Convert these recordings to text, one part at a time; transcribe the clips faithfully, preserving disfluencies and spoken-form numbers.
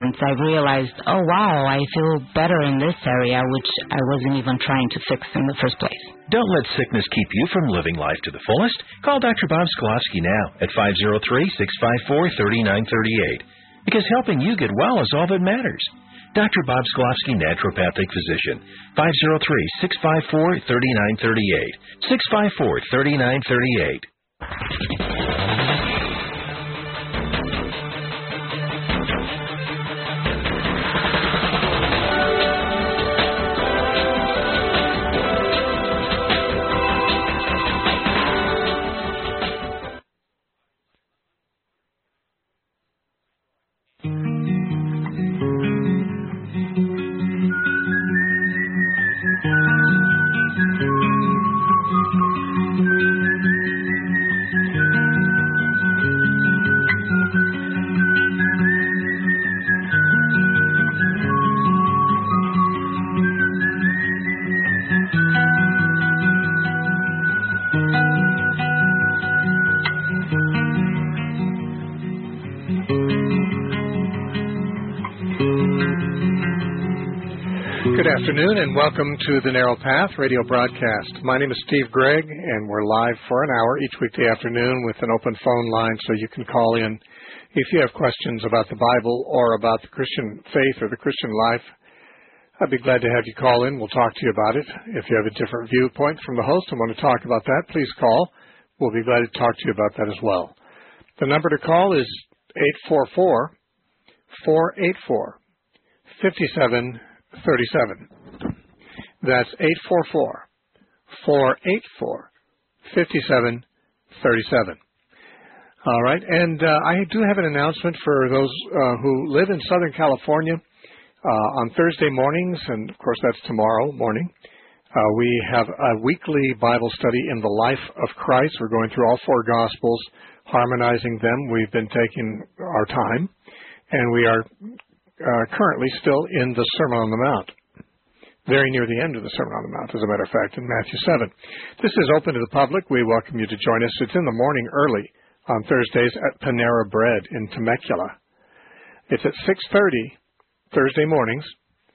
I realized, oh, wow, I feel better in this area, which I wasn't even trying to fix in the first place. Don't let sickness keep you from living life to the fullest. Call Doctor Bob Sklofsky now at five oh three, six five four, three nine three eight, because helping you get well is all that matters. Doctor Bob Sklofsky, naturopathic physician, five oh three, six five four, three nine three eight, six five four, three nine three eight. Good afternoon and welcome to the Narrow Path radio broadcast. My name is Steve Gregg and we're live for an hour each weekday afternoon with an open phone line so you can call in if you have questions about the Bible or about the Christian faith or the Christian life. I'd be glad to have you call in. We'll talk to you about it. If you have a different viewpoint from the host and want to talk about that, please call. We'll be glad to talk to you about that as well. The number to call is eight four four, four eight four, five seven thirty-seven. That's eight four four, four eight four, five seven thirty-seven. All right, and uh, I do have an announcement for those uh, who live in Southern California. Uh, on Thursday mornings, and of course that's tomorrow morning, uh, we have a weekly Bible study in the life of Christ. We're going through all four Gospels, harmonizing them. We've been taking our time, and we are Uh, currently still in the Sermon on the Mount, very near the end of the Sermon on the Mount, as a matter of fact, in Matthew seven. This is open to the public. We welcome you to join us. It's in the morning early on Thursdays at Panera Bread in Temecula. It's at six thirty Thursday mornings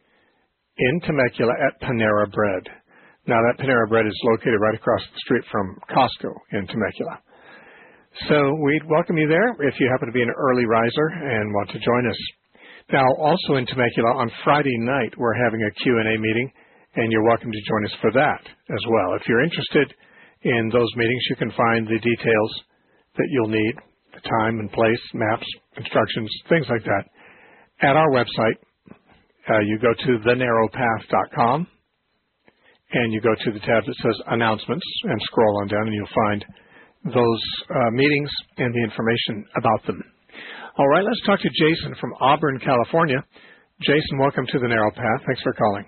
in Temecula at Panera Bread. Now, that Panera Bread is located right across the street from Costco in Temecula. So we'd welcome you there if you happen to be an early riser and want to join us. Now, also in Temecula, on Friday night, we're having a Q and A meeting, and you're welcome to join us for that as well. If you're interested in those meetings, you can find the details that you'll need, the time and place, maps, instructions, things like that, at our website. Uh, you go to the narrow path dot com, and you go to the tab that says Announcements, and scroll on down, and you'll find those uh, meetings and the information about them. All right, let's talk to Jason from Auburn, California. Jason, welcome to the Narrow Path. Thanks for calling.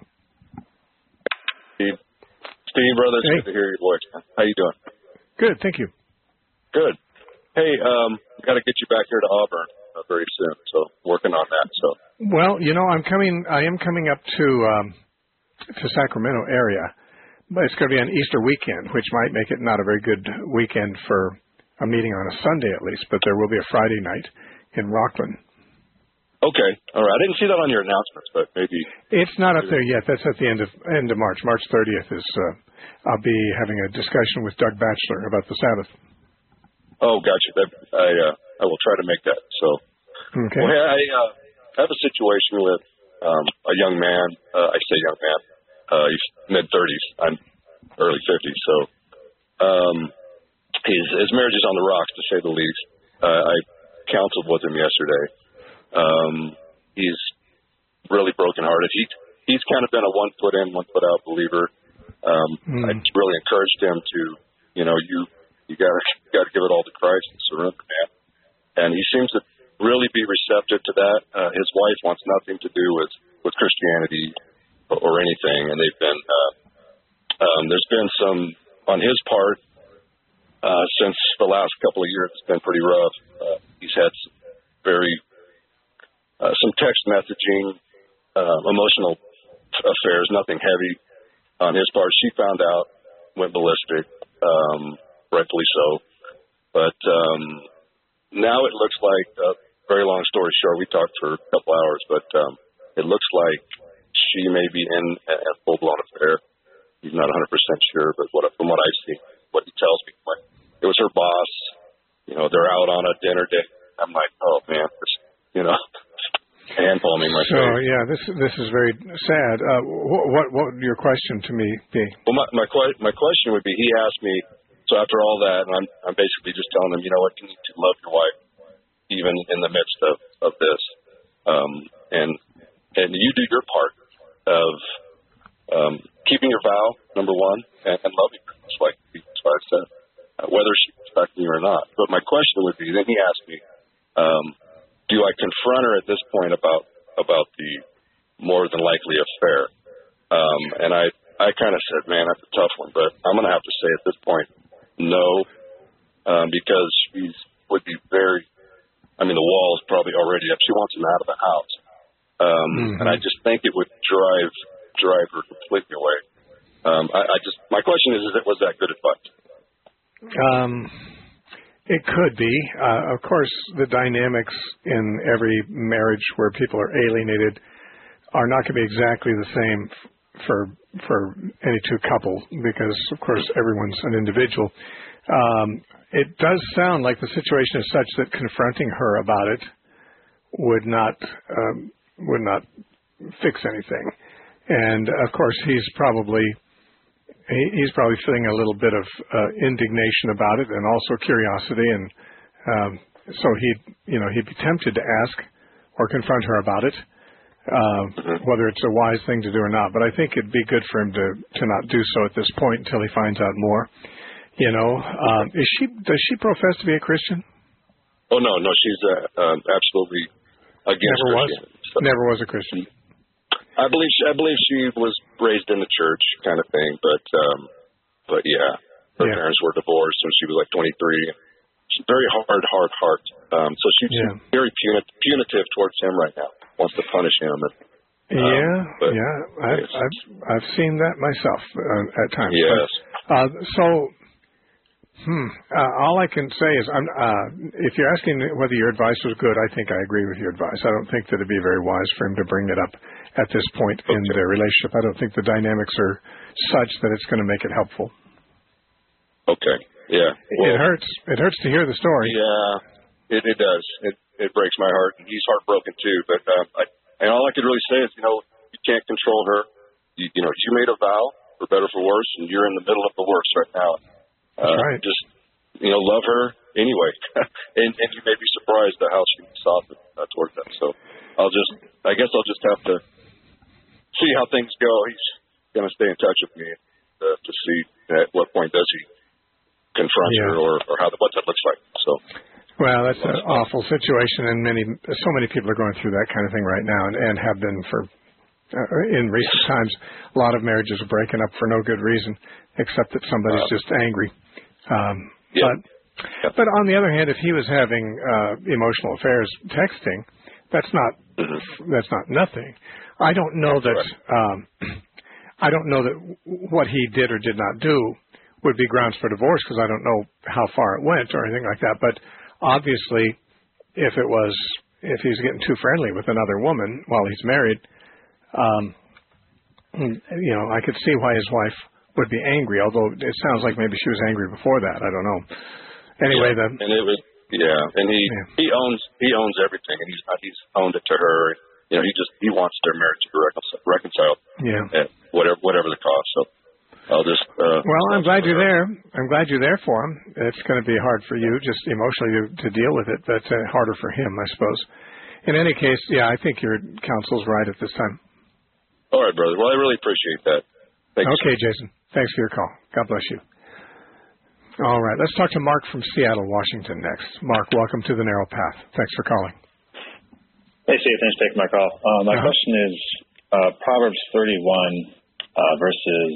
Steve, Steve, brother, it's hey. good to hear your voice. How you doing? Good, thank you. Good. Hey, um, got to get you back here to Auburn uh, very soon, so working on that. So. Well, you know, I'm coming. I am coming up to um, to Sacramento area, but it's going to be on Easter weekend, which might make it not a very good weekend for a meeting on a Sunday at least. But there will be a Friday night in Rockland. Okay, all right. I didn't see that on your announcements, but maybe it's not up there yet. That's at the end of end of March. March thirtieth is. Uh, I'll be having a discussion with Doug Batchelor about the Sabbath. Oh, gotcha. That, I uh, I will try to make that. So, okay. Well, I uh, have a situation with um, a young man. Uh, I say young man. Uh, he's mid thirties. I'm early fifties. So, um, his his marriage is on the rocks, to say the least. Uh, I counseled with him yesterday. Um, he's really brokenhearted. He he's kind of been a one foot in, one foot out believer. Um, mm. I really encouraged him to, you know, you you got got to give it all to Christ and surrender, man. And he seems to really be receptive to that. Uh, his wife wants nothing to do with with Christianity or, or anything, and they've been uh, um, there's been some on his part. Uh, since the last couple of years, it's been pretty rough. Uh, he's had some very, uh, some text messaging, uh, emotional affairs, nothing heavy on his part. She found out, went ballistic, um, rightfully so. But um, now it looks like uh, very long story short, we talked for a couple hours, but um, it looks like she may be in a, a full-blown affair. He's not one hundred percent sure, but what, from what I've seen, what he tells me, like, it was her boss. You know, they're out on a dinner date. I'm like, oh, man, this, you know, hand palming my So, face. yeah, this this is very sad. Uh, what, what what would your question to me be? Well, my my, que- my question would be, he asked me, so after all that, and I'm, I'm basically just telling him, you know what, you need to love your wife, even in the midst of, of this. Um, and and you do your part of um, keeping your vow, number one, and, and loving her, just like I said, uh, whether she respects me or not. But my question would be, then he asked me, um, do I confront her at this point about about the more than likely affair? Um, and I, I kind of said, man, that's a tough one, but I'm going to have to say at this point, no, um, because she would be very, I mean, the wall is probably already up. She wants him out of the house. Um, mm-hmm. And I just think it would drive drive her completely away. Um, I, I just, my question is, is it was that good advice? Um, it could be. Uh, of course, the dynamics in every marriage where people are alienated are not going to be exactly the same f- for for any two couples because, of course, everyone's an individual. Um, it does sound like the situation is such that confronting her about it would not um, would not fix anything. And of course, he's probably he, he's probably feeling a little bit of uh, indignation about it, and also curiosity. And um, so he, you know, he'd be tempted to ask or confront her about it, uh, whether it's a wise thing to do or not. But I think it'd be good for him to to not do so at this point until he finds out more. You know, um, is she does she profess to be a Christian? Oh no, no, she's uh, um, absolutely against Never was. Christianity. Never was a Christian. I believe she, I believe she was raised in the church, kind of thing. But um, but yeah, her yeah. parents were divorced when she was like twenty-three. She's very hard, hard heart. Um, so she's yeah. very punitive, punitive towards him right now. Wants to punish him. And, um, yeah, but, yeah. I've, yes. I've I've seen that myself uh, at times. Yes. But, uh, so. Hmm. Uh, all I can say is, I'm, uh, if you're asking whether your advice was good, I think I agree with your advice. I don't think that it'd be very wise for him to bring it up at this point okay. in their relationship. I don't think the dynamics are such that it's going to make it helpful. Okay. Yeah. Well, it hurts. It hurts to hear the story. Yeah, it, it does. It it breaks my heart, and he's heartbroken too. But um, I, and all I could really say is, you know, you can't control her. You, you know, you made a vow, for better or for worse, and you're in the middle of the worst right now. That's uh, right. Just, you know, love her anyway. and, and you may be surprised at how she can soften uh, towards that. So I'll just, I guess I'll just have to see how things go. He's going to stay in touch with me uh, to see at what point does he confront yeah. her or, or how what that looks like. So. Well, that's an awful situation, and many, so many people are going through that kind of thing right now and, and have been for Uh, in recent times. A lot of marriages are breaking up for no good reason, except that somebody's uh, just angry. Um, yeah. But yeah. but on the other hand, if he was having uh, emotional affairs texting, that's not mm-hmm. that's not nothing. I don't know that um, I don't know that what he did or did not do would be grounds for divorce because I don't know how far it went or anything like that. But obviously, if it was if he's getting too friendly with another woman while he's married. Um, you know, I could see why his wife would be angry, although it sounds like maybe she was angry before that. I don't know. Anyway, yeah, the and it was yeah, and he yeah. he owns he owns everything, and he's he's owned it to her. You know, he just he wants their marriage to be reconciled. Yeah, at whatever whatever the cost. So I'll just. Uh, well, I'm glad you're there. I'm glad you're there for him. It's going to be hard for you, just emotionally, to, to deal with it, but uh, harder for him, I suppose. In any case, yeah, I think your counsel's right at this time. All right, brother. Well, I really appreciate that. Thank okay, you. Jason. Thanks for your call. God bless you. All right. Let's talk to Mark from Seattle, Washington next. Mark, welcome to the Narrow Path. Thanks for calling. Hey, Steve. Thanks for taking my call. Uh, my uh-huh. question is uh, Proverbs thirty-one, uh, verses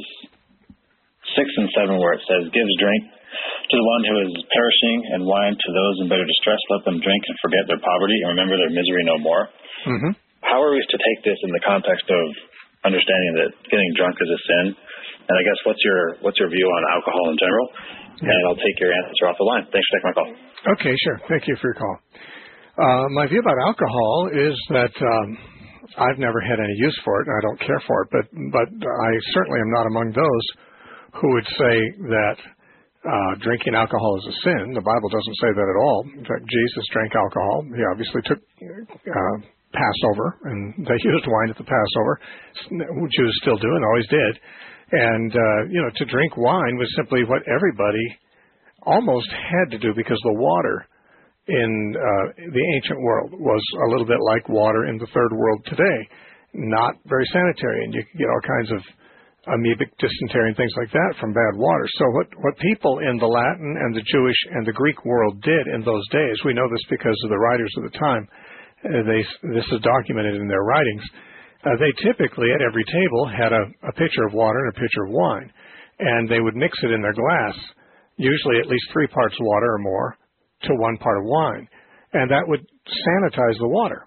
six and seven, where it says, gives drink to the one who is perishing and wine to those in better distress. Let them drink and forget their poverty and remember their misery no more. Mm-hmm. How are we to take this in the context of understanding that getting drunk is a sin? And I guess what's your what's your view on alcohol in general? Yeah. And I'll take your answer off the line. Thanks for taking my call. Okay, sure. Thank you for your call. Uh, my view about alcohol is that um, I've never had any use for it, and I don't care for it, but, but I certainly am not among those who would say that uh, drinking alcohol is a sin. The Bible doesn't say that at all. In fact, Jesus drank alcohol. He obviously took uh, Passover, and they used wine at the Passover. Jews still do and always did. And, uh, you know, to drink wine was simply what everybody almost had to do, because the water in uh, the ancient world was a little bit like water in the third world today. Not very sanitary, and you could get all kinds of amoebic dysentery and things like that from bad water. So what, what people in the Latin and the Jewish and the Greek world did in those days, we know this because of the writers of the time, uh, they, this is documented in their writings, uh, they typically at every table had a, a pitcher of water and a pitcher of wine, and they would mix it in their glass, usually at least three parts water or more to one part of wine, and that would sanitize the water.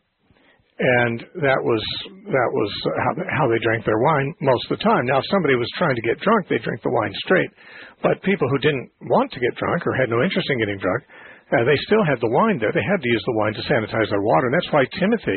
And that was that was how, how they drank their wine most of the time. Now, if somebody was trying to get drunk, they'd drink the wine straight. But people who didn't want to get drunk or had no interest in getting drunk, uh, they still had the wine there. They had to use the wine to sanitize their water. And that's why Timothy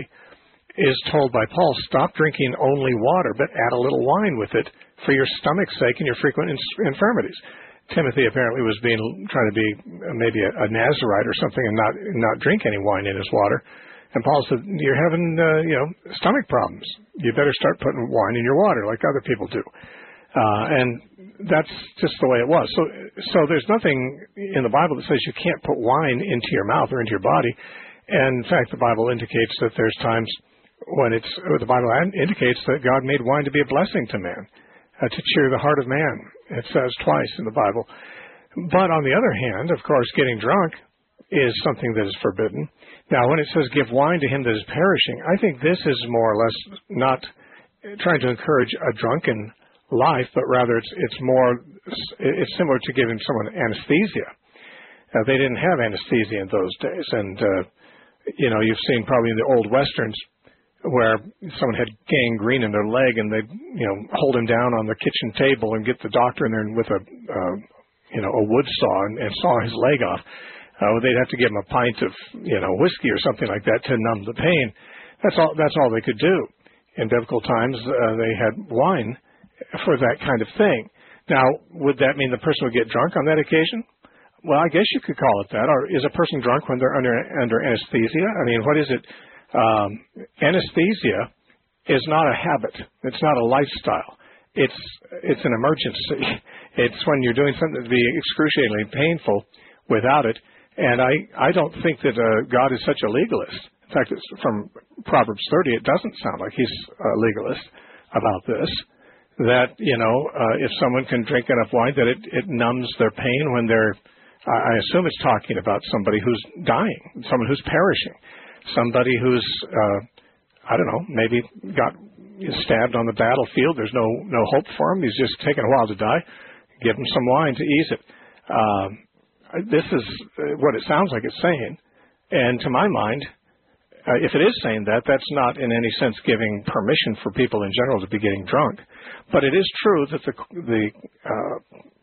is told by Paul, stop drinking only water, but add a little wine with it for your stomach's sake and your frequent ins- infirmities. Timothy apparently was being trying to be maybe a, a Nazarite or something and not not drink any wine in his water. And Paul said, you're having, uh, you know, stomach problems. You better start putting wine in your water like other people do. Uh, and that's just the way it was. So, so there's nothing in the Bible that says you can't put wine into your mouth or into your body. And in fact, the Bible indicates that there's times when it's, or the Bible indicates that God made wine to be a blessing to man, uh, to cheer the heart of man. It says twice in the Bible. But on the other hand, of course, getting drunk is something that is forbidden. Now, when it says give wine to him that is perishing, I think this is more or less not trying to encourage a drunken life, but rather it's it's more, it's similar to giving someone anesthesia. Uh, they didn't have anesthesia in those days. And, uh, you know, you've seen probably in the old Westerns where someone had gangrene in their leg and they'd, you know, hold him down on the kitchen table and get the doctor in there with a, uh, you know, a wood saw and, and saw his leg off. Uh, they'd have to give him a pint of, you know, whiskey or something like that to numb the pain. That's all. That's all they could do. In biblical times, uh, they had wine for that kind of thing. Now, would that mean the person would get drunk on that occasion? Well, I guess you could call it that. Or is a person drunk when they're under under anesthesia? I mean, what is it? Um, anesthesia is not a habit. It's not a lifestyle. It's it's an emergency. It's when you're doing something that would be excruciatingly painful without it. And I, I don't think that uh, God is such a legalist. In fact, it's from Proverbs thirty, it doesn't sound like he's a legalist about this, that, you know, uh, if someone can drink enough wine that it, it numbs their pain when they're, I assume it's talking about somebody who's dying, someone who's perishing, somebody who's, uh, I don't know, maybe got stabbed on the battlefield. There's no, no hope for him. He's just taking a while to die. Give him some wine to ease it. Um, This is what it sounds like it's saying. And to my mind, uh, if it is saying that, that's not in any sense giving permission for people in general to be getting drunk. But it is true that the, the uh,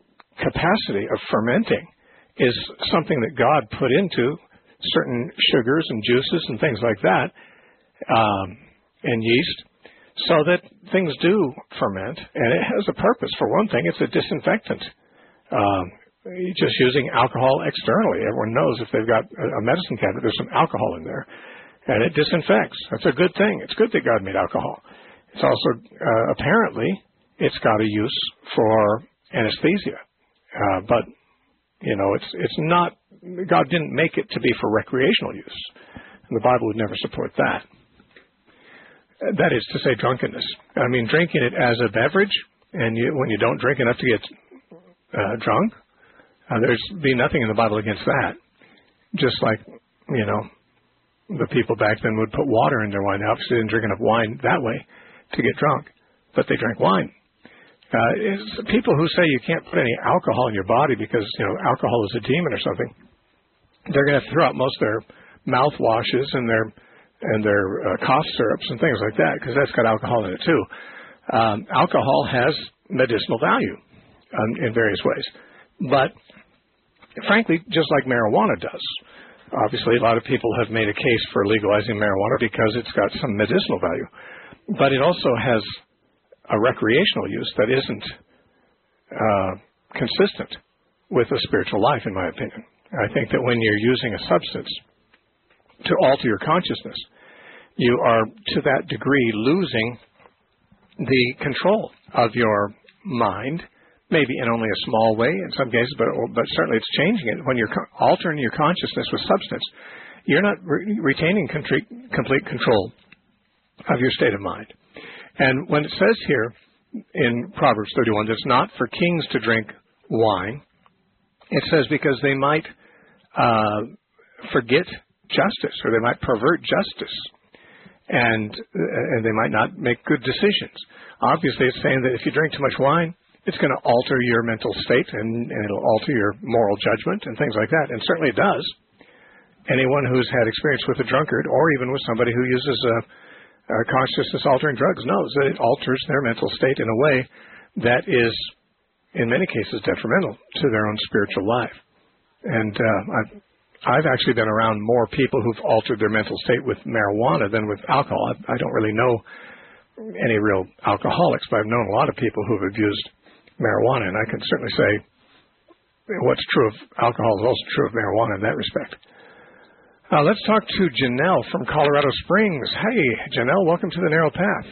capacity of fermenting is something that God put into certain sugars and juices and things like that, um, and yeast, so that things do ferment. And it has a purpose. For one thing, it's a disinfectant. Um, Just using alcohol externally. Everyone knows if they've got a medicine cabinet, there's some alcohol in there, and it disinfects. That's a good thing. It's good that God made alcohol. It's also, uh, apparently, it's got a use for anesthesia. Uh, but, you know, it's it's not, God didn't make it to be for recreational use. And the Bible would never support that. That is to say drunkenness. I mean, drinking it as a beverage, and you, when you don't drink enough to get uh, drunk, Uh, there's be nothing in the Bible against that. Just like, you know, the people back then would put water in their wine. They obviously didn't drink enough wine that way to get drunk, but they drank wine. Uh, people who say you can't put any alcohol in your body because, you know, alcohol is a demon or something, they're going to have to throw out most of their mouthwashes and their and their uh, cough syrups and things like that because that's got alcohol in it too. Um, alcohol has medicinal value um, in various ways, but frankly, just like marijuana does. obviously, a lot of people have made a case for legalizing marijuana because it's got some medicinal value. But it also has a recreational use that isn't uh, consistent with a spiritual life, in my opinion. I think that when you're using a substance to alter your consciousness, you are, to that degree, losing the control of your mind, maybe in only a small way in some cases, but but certainly it's changing it. When you're co- altering your consciousness with substance, you're not re- retaining complete, complete control of your state of mind. And when it says here in Proverbs thirty-one that it's not for kings to drink wine, it says because they might uh, forget justice, or they might pervert justice, and and they might not make good decisions. Obviously, it's saying that if you drink too much wine, it's going to alter your mental state, and, and it'll alter your moral judgment and things like that. And certainly it does. Anyone who's had experience with a drunkard, or even with somebody who uses a, a consciousness-altering drugs, knows that it alters their mental state in a way that is, in many cases, detrimental to their own spiritual life. And uh, I've, I've actually been around more people who've altered their mental state with marijuana than with alcohol. I, I don't really know any real alcoholics, but I've known a lot of people who've abused marijuana, and I can certainly say what's true of alcohol is also true of marijuana in that respect. Uh, let's talk to Janelle from Colorado Springs. Hey, Janelle, welcome to the Narrow Path.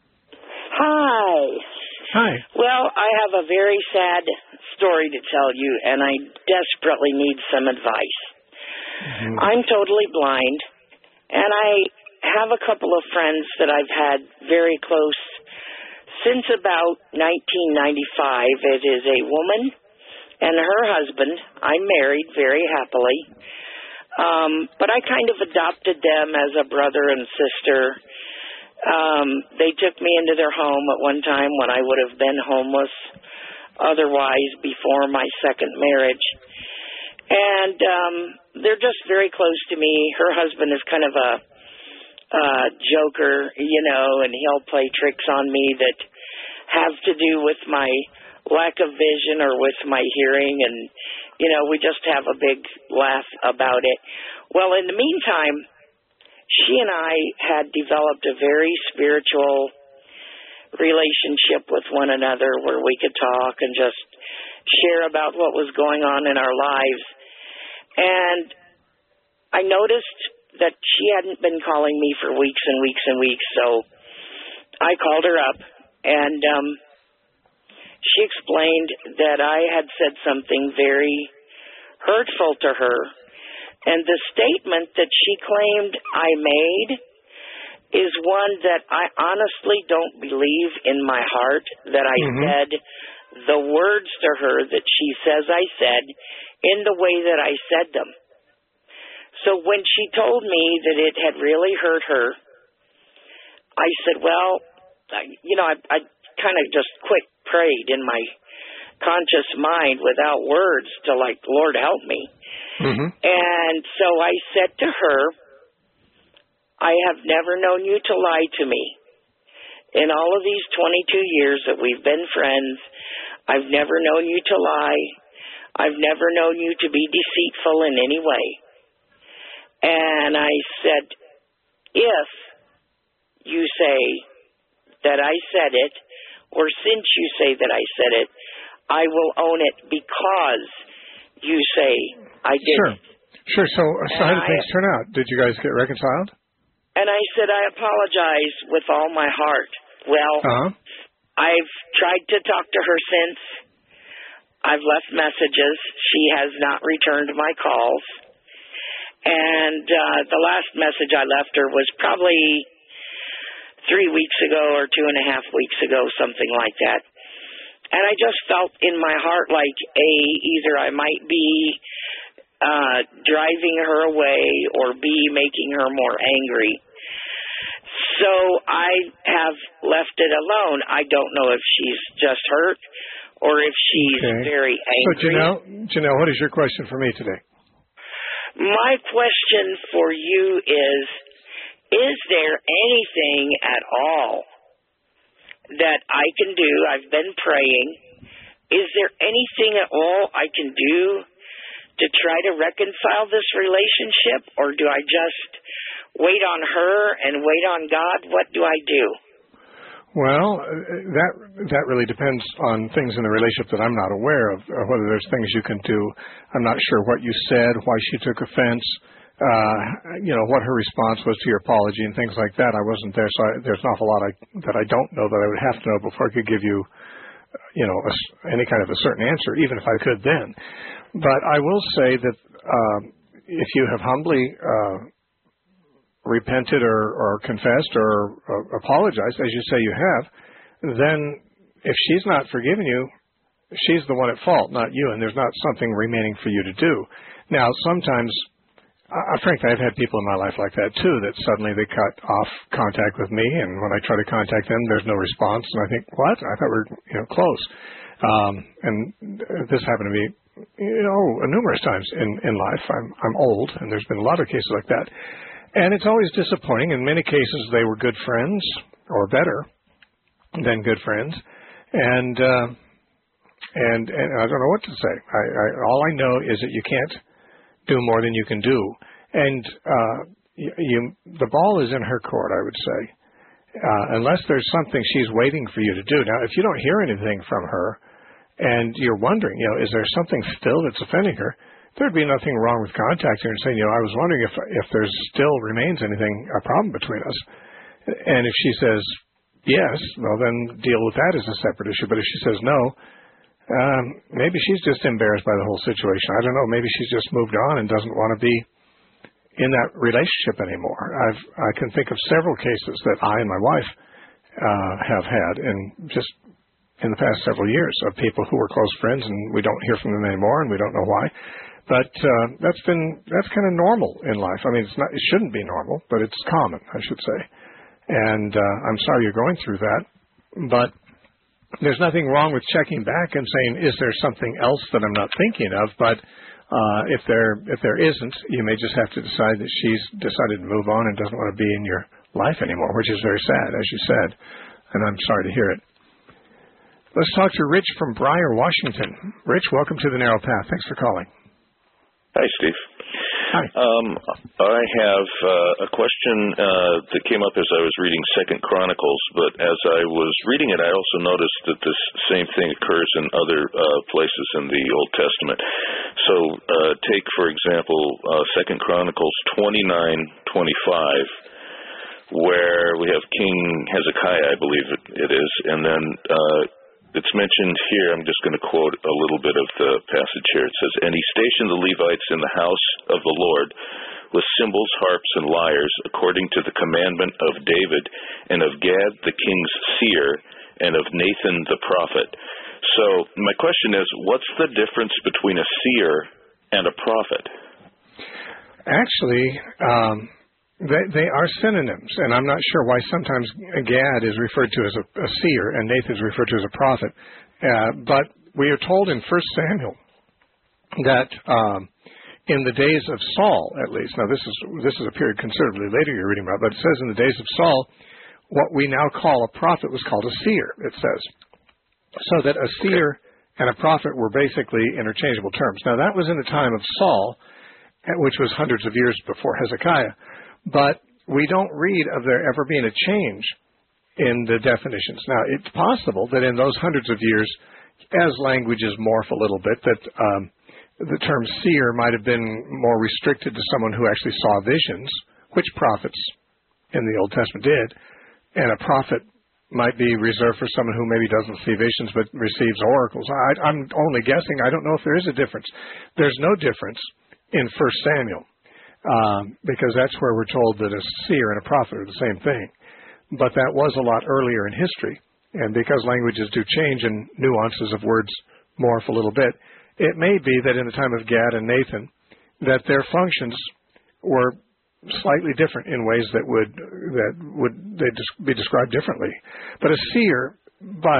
Hi. Hi. Well, I have a very sad story to tell you, and I desperately need some advice. Mm-hmm. I'm totally blind, and I have a couple of friends that I've had very close since about nineteen ninety-five. It is a woman and her husband. I'm married very happily. Um, but I kind of adopted them as a brother and sister. Um, they took me into their home at one time when I would have been homeless otherwise before my second marriage. And um, they're just very close to me. Her husband is kind of a uh, joker, you know, and he'll play tricks on me that have to do with my lack of vision or with my hearing, and, you know, we just have a big laugh about it. Well, in the meantime, she and I had developed a very spiritual relationship with one another where we could talk and just share about what was going on in our lives. And I noticed that she hadn't been calling me for weeks and weeks and weeks, so I called her up, and um, she explained that I had said something very hurtful to her, and the statement that she claimed I made is one that I honestly don't believe in my heart that I mm-hmm. said the words to her that she says I said in the way that I said them. So when she told me that it had really hurt her, I said, well, I, you know, I, I kind of just quick prayed in my conscious mind without words to, like, Lord, help me. Mm-hmm. And so I said to her, I have never known you to lie to me. In all of these twenty-two years that we've been friends, I've never known you to lie. I've never known you to be deceitful in any way. And I said, if you say that I said it, or since you say that I said it, I will own it because you say I did. Sure. Sure. So, so how did things turn out? Did you guys get reconciled? And I said, I apologize with all my heart. Well, uh-huh. I've tried to talk to her since. I've left messages. She has not returned my calls. And uh, the last message I left her was probably three weeks ago or two and a half weeks ago, something like that. And I just felt in my heart like, A, either I might be uh, driving her away, or B, making her more angry. So I have left it alone. I don't know if she's just hurt or if she's okay. very angry. So, Janelle, Janelle, what is your question for me today? My question for you is, is there anything at all that I can do? I've been praying. Is there anything at all I can do to try to reconcile this relationship, or do I just wait on her and wait on God? What do I do? Well, that that really depends on things in the relationship that I'm not aware of, uh, whether there's things you can do. I'm not sure what you said, why she took offense, uh, you know, what her response was to your apology and things like that. I wasn't there, so I, there's an awful lot I, that I don't know that I would have to know before I could give you, you know, a, any kind of a certain answer, even if I could then. But I will say that um, if you have humbly uh, repented or, or confessed or uh, apologized, as you say you have, then if she's not forgiven you, she's the one at fault, not you, and there's not something remaining for you to do. Now, sometimes, uh, frankly, I've had people in my life like that too, that suddenly they cut off contact with me, and when I try to contact them, there's no response, and I think, what? I thought we were, you know, close. Um, and this happened to me, you know, numerous times in, in life. I'm, I'm old, and there's been a lot of cases like that. And it's always disappointing. In many cases, they were good friends, or better than good friends. And uh, and, and I don't know what to say. I, I, all I know is that you can't do more than you can do. And uh, you, you, the ball is in her court, I would say, uh, unless there's something she's waiting for you to do. Now, if you don't hear anything from her, and you're wondering, you know, is there something still that's offending her? There'd be nothing wrong with contacting her and saying, you know, I was wondering if if there still remains anything, a problem between us. And if she says yes, well, then deal with that as a separate issue. But if she says no, um, maybe she's just embarrassed by the whole situation. I don't know. Maybe she's just moved on and doesn't want to be in that relationship anymore. I've I can think of several cases that I and my wife uh, have had, and just in the past several years, of people who were close friends, and we don't hear from them anymore, and we don't know why. But uh, that's been that's kind of normal in life. I mean, it's not, it shouldn't be normal, but it's common, I should say. And uh, I'm sorry you're going through that, but there's nothing wrong with checking back and saying, is there something else that I'm not thinking of? But uh, if there if there isn't, you may just have to decide that she's decided to move on and doesn't want to be in your life anymore, which is very sad, as you said. And I'm sorry to hear it. Let's talk to Rich from Briar, Washington. Rich, welcome to the Narrow Path. Thanks for calling. Hi, Steve. Hi. Um, I have uh, a question uh, that came up as I was reading Second Chronicles, but as I was reading it, I also noticed that this same thing occurs in other uh, places in the Old Testament. So uh, take, for example, uh, Second Chronicles twenty-nine twenty-five, where we have King Hezekiah, I believe it, it is, and then uh, it's mentioned here, I'm just going to quote a little bit of the passage here. It says, "And he stationed the Levites in the house of the Lord with cymbals, harps, and lyres, according to the commandment of David, and of Gad the king's seer, and of Nathan the prophet." So my question is, what's the difference between a seer and a prophet? Actually, um, they, they are synonyms, and I'm not sure why sometimes Gad is referred to as a, a seer and Nathan is referred to as a prophet. Uh, but we are told in First Samuel that um, in the days of Saul, at least, now this is this is a period considerably later you're reading about, but it says in the days of Saul, what we now call a prophet was called a seer, it says. So that a seer and a prophet were basically interchangeable terms. Now that was in the time of Saul, which was hundreds of years before Hezekiah. But we don't read of there ever being a change in the definitions. Now, it's possible that in those hundreds of years, as languages morph a little bit, that um, the term seer might have been more restricted to someone who actually saw visions, which prophets in the Old Testament did, and a prophet might be reserved for someone who maybe doesn't see visions but receives oracles. I, I'm only guessing. I don't know if there is a difference. There's no difference in First Samuel. Um, because that's where we're told that a seer and a prophet are the same thing. But that was a lot earlier in history. And because languages do change and nuances of words morph a little bit, it may be that in the time of Gad and Nathan, that their functions were slightly different in ways that would that would they be described differently. But a seer, by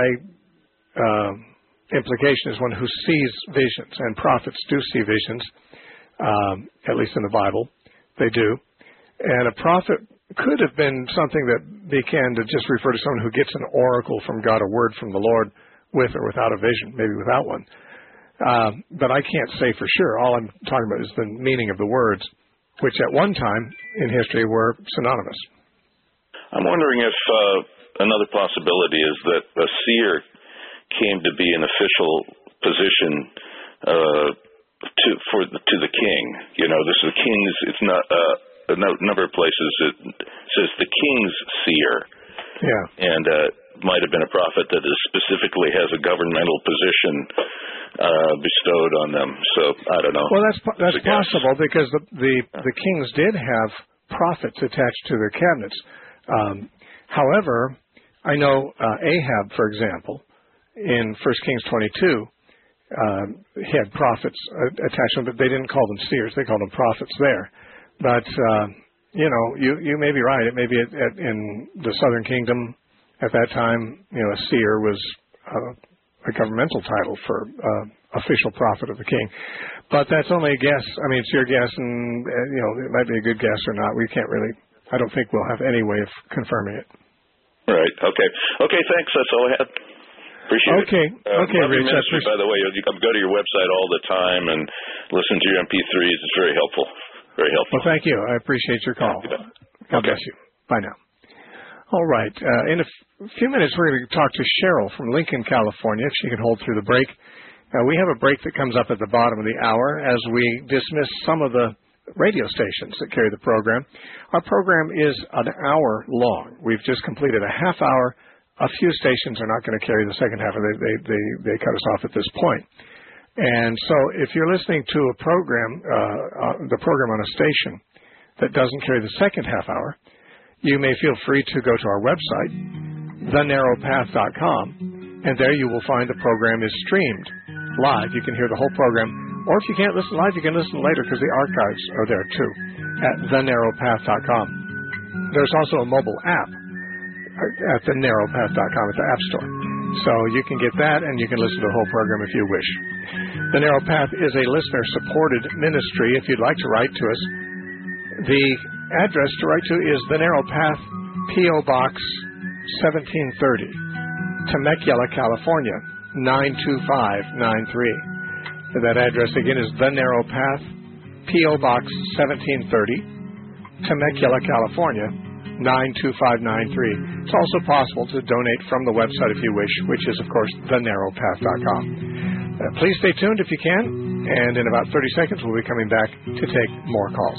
um, implication, is one who sees visions, and prophets do see visions. Um, at least in the Bible, they do. And a prophet could have been something that began to just refer to someone who gets an oracle from God, a word from the Lord, with or without a vision, maybe without one. Uh, but I can't say for sure. All I'm talking about is the meaning of the words, which at one time in history were synonymous. I'm wondering if uh, another possibility is that a seer came to be an official position uh, to for the, to the king. You know, this is the king's. It's not uh, a number of places it says the king's seer. Yeah, and uh, might have been a prophet that is specifically has a governmental position uh, bestowed on them. So I don't know. Well, that's that's possible because the, the the kings did have prophets attached to their cabinets. Um, however, I know uh, Ahab, for example, in First Kings twenty-two, uh, he had prophets attached to him, but they didn't call them seers; they called them prophets there. But uh, you know, you you may be right. It may be at, at, in the Southern Kingdom at that time. You know, a seer was uh, a governmental title for uh, official prophet of the king. But that's only a guess. I mean, it's your guess, and uh, you know, it might be a good guess or not. We can't really. I don't think we'll have any way of confirming it. Right. Okay. Okay. Thanks. That's all I had. Appreciate okay. it. Uh, okay. Rich. Ministry, by the way, you can go to your website all the time and listen to your M P threes. It's very helpful. Very helpful. Well, thank you. I appreciate your call. Yeah, God okay. bless you. Bye now. All right. Uh, in a f- few minutes, we're going to talk to Cheryl from Lincoln, California, if she can hold through the break. Uh, we have a break that comes up at the bottom of the hour as we dismiss some of the radio stations that carry the program. Our program is an hour long. We've just completed a half hour. A few stations are not going to carry the second half. They, they, they, they cut us off at this point. And so if you're listening to a program, uh, uh, the program on a station that doesn't carry the second half hour, you may feel free to go to our website, the narrow path dot com, and there you will find the program is streamed live. You can hear the whole program. Or if you can't listen live, you can listen later because the archives are there too at the narrow path dot com. There's also a mobile app at the narrow path dot com at the App Store. So you can get that and you can listen to the whole program if you wish. The Narrow Path is a listener-supported ministry. If you'd like to write to us, the address to write to is The Narrow Path, P O. Box seventeen thirty, Temecula, California, nine two five nine three. That address again is The Narrow Path, P O. Box seventeen thirty, Temecula, California, nine two five nine three. It's also possible to donate from the website if you wish, which is, of course, the narrow path dot com. Uh, please stay tuned if you can, and in about thirty seconds we'll be coming back to take more calls.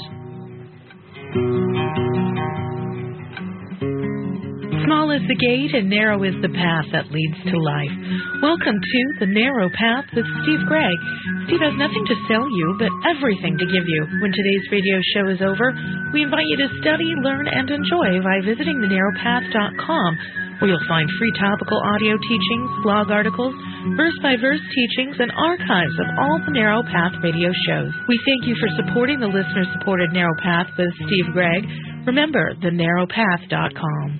Small is the gate and narrow is the path that leads to life. Welcome to The Narrow Path with Steve Gregg. Steve has nothing to sell you, but everything to give you. When today's radio show is over, we invite you to study, learn, and enjoy by visiting the narrow path dot com, where you'll find free topical audio teachings, blog articles, verse-by-verse teachings, and archives of all the Narrow Path radio shows. We thank you for supporting the listener-supported Narrow Path with Steve Gregg. Remember, the narrow path dot com.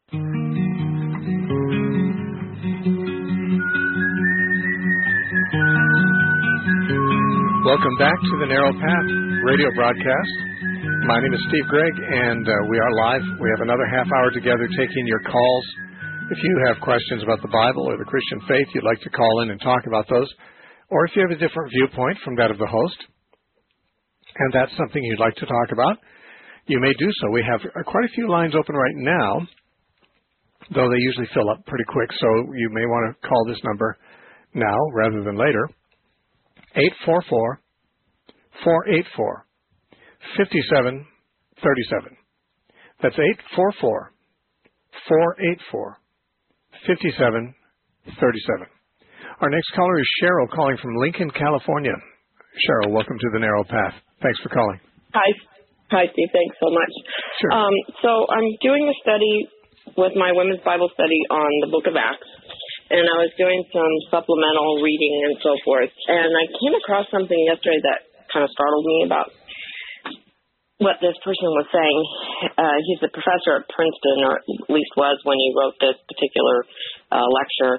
Welcome back to the Narrow Path radio broadcast. My name is Steve Gregg, and uh, we are live. We have another half hour together taking your calls. If you have questions about the Bible or the Christian faith, you'd like to call in and talk about those, or if you have a different viewpoint from that of the host, and that's something you'd like to talk about, you may do so. We have uh, quite a few lines open right now, though they usually fill up pretty quick, so you may want to call this number now rather than later. eight four four, four eight four, five seven three seven. That's eight four four, four eight four, five seven three seven. Our next caller is Cheryl calling from Lincoln, California. Cheryl, welcome to the Narrow Path. Thanks for calling. Hi. Hi, Steve. Thanks so much. Sure. Um, so I'm doing a study with my women's Bible study on the book of Acts, and I was doing some supplemental reading and so forth, and I came across something yesterday that kind of startled me about what this person was saying. Uh, he's a professor at Princeton, or at least was when he wrote this particular uh, lecture,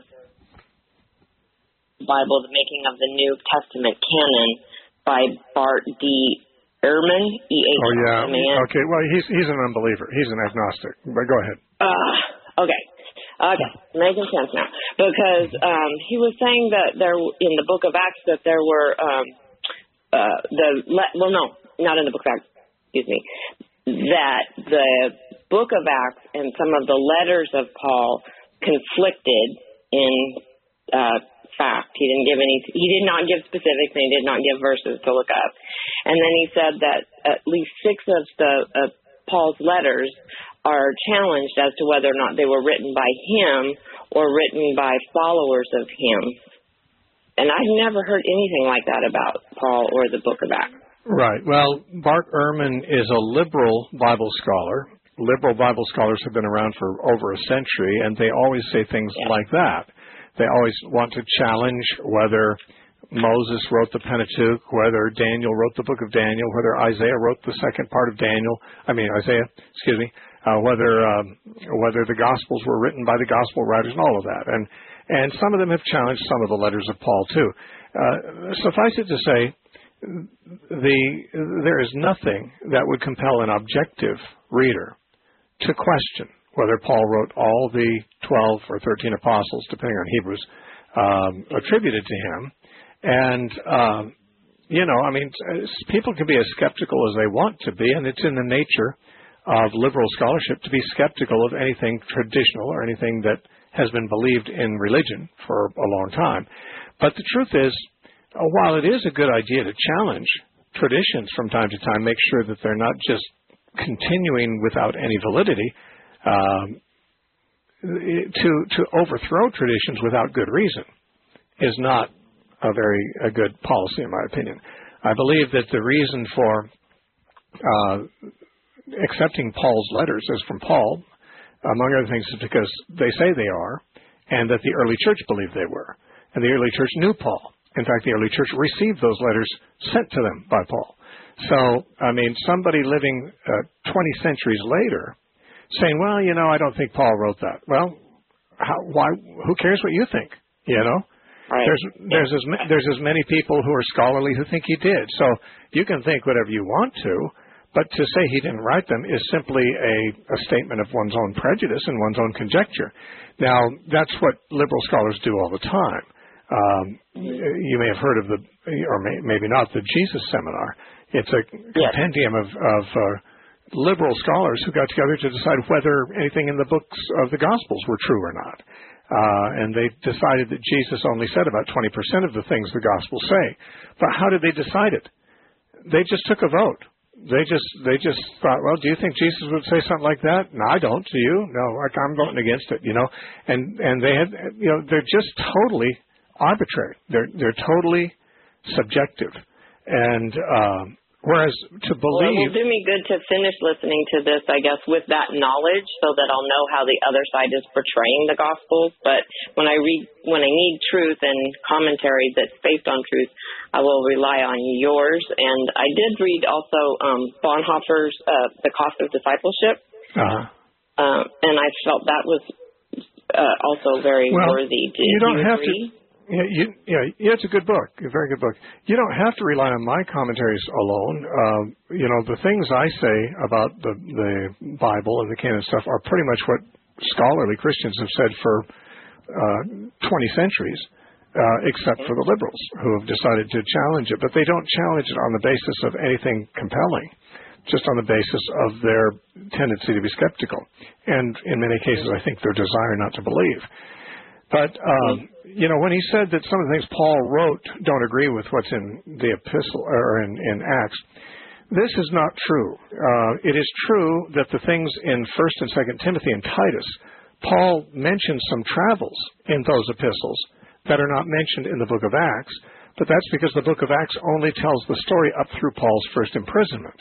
Bible, The Making of the New Testament Canon, by Bart D. Ehrman, E H R M A N. Oh, yeah. Okay. Well, he's he's an unbeliever. He's an agnostic. But go ahead. Uh, okay. Okay, making sense now. Because um, he was saying that there, in the book of Acts, that there were, um, uh, the le- well, no, not in the book of Acts, excuse me, that the book of Acts and some of the letters of Paul conflicted in uh, fact. He didn't give any, he did not give specifics, and he did not give verses to look up. And then he said that at least six of the uh, Paul's letters are challenged as to whether or not they were written by him or written by followers of him. And I've never heard anything like that about Paul or the book of Acts. Right. Well, Bart Ehrman is a liberal Bible scholar. Liberal Bible scholars have been around for over a century, and they always say things yeah. like that. They always want to challenge whether Moses wrote the Pentateuch, whether Daniel wrote the book of Daniel, whether Isaiah wrote the second part of Daniel, I mean Isaiah, excuse me, uh, whether um, whether the Gospels were written by the Gospel writers and all of that. And and some of them have challenged some of the letters of Paul too. Uh, suffice it to say, the there is nothing that would compel an objective reader to question whether Paul wrote all the twelve or thirteen apostles, depending on Hebrews, um, attributed to him. And, um, you know, I mean, people can be as skeptical as they want to be, and it's in the nature of liberal scholarship to be skeptical of anything traditional or anything that has been believed in religion for a long time. But the truth is, while it is a good idea to challenge traditions from time to time, make sure that they're not just continuing without any validity, um, to to overthrow traditions without good reason is not a very a good policy, in my opinion. I believe that the reason for uh, accepting Paul's letters as from Paul, among other things, is because they say they are, and that the early church believed they were, and the early church knew Paul. In fact, the early church received those letters sent to them by Paul. So, I mean, somebody living uh, twenty centuries later saying, well, you know, I don't think Paul wrote that. Well, how, why? Who cares what you think, you know? Right. There's there's as there's as many people who are scholarly who think he did. So you can think whatever you want to, but to say he didn't write them is simply a, a statement of one's own prejudice and one's own conjecture. Now, that's what liberal scholars do all the time. Um, you may have heard of the, or may, maybe not, the Jesus Seminar. It's a compendium of, of uh, liberal scholars who got together to decide whether anything in the books of the Gospels were true or not. Uh, and they decided that Jesus only said about twenty percent of the things the Gospels say. But how did they decide it? They just took a vote. They just they just thought, well, do you think Jesus would say something like that? No, I don't. Do you? No, I'm voting against it, you know. And and they had, you know, they're just totally arbitrary. They're they're totally subjective. And um, whereas to believe... Well, it will do me good to finish listening to this, I guess, with that knowledge so that I'll know how the other side is portraying the Gospels. But when I read, when I need truth and commentary that's based on truth, I will rely on yours. And I did read also um, Bonhoeffer's uh, The Cost of Discipleship. Uh-huh. Uh, and I felt that was uh, also very well, worthy. Did you don't you have agree? to... Yeah, you, yeah, yeah, it's a good book, a very good book. You don't have to rely on my commentaries alone. Uh, you know, the things I say about the, the Bible and the canon stuff are pretty much what scholarly Christians have said for uh, twenty centuries, uh, except for the liberals who have decided to challenge it. But they don't challenge it on the basis of anything compelling, just on the basis of their tendency to be skeptical. And in many cases, I think their desire not to believe. But, um, you know, when he said that some of the things Paul wrote don't agree with what's in the epistle or in, in Acts, this is not true. Uh, it is true that the things in First and Second Timothy and Titus, Paul mentions some travels in those epistles that are not mentioned in the book of Acts, but that's because the book of Acts only tells the story up through Paul's first imprisonment.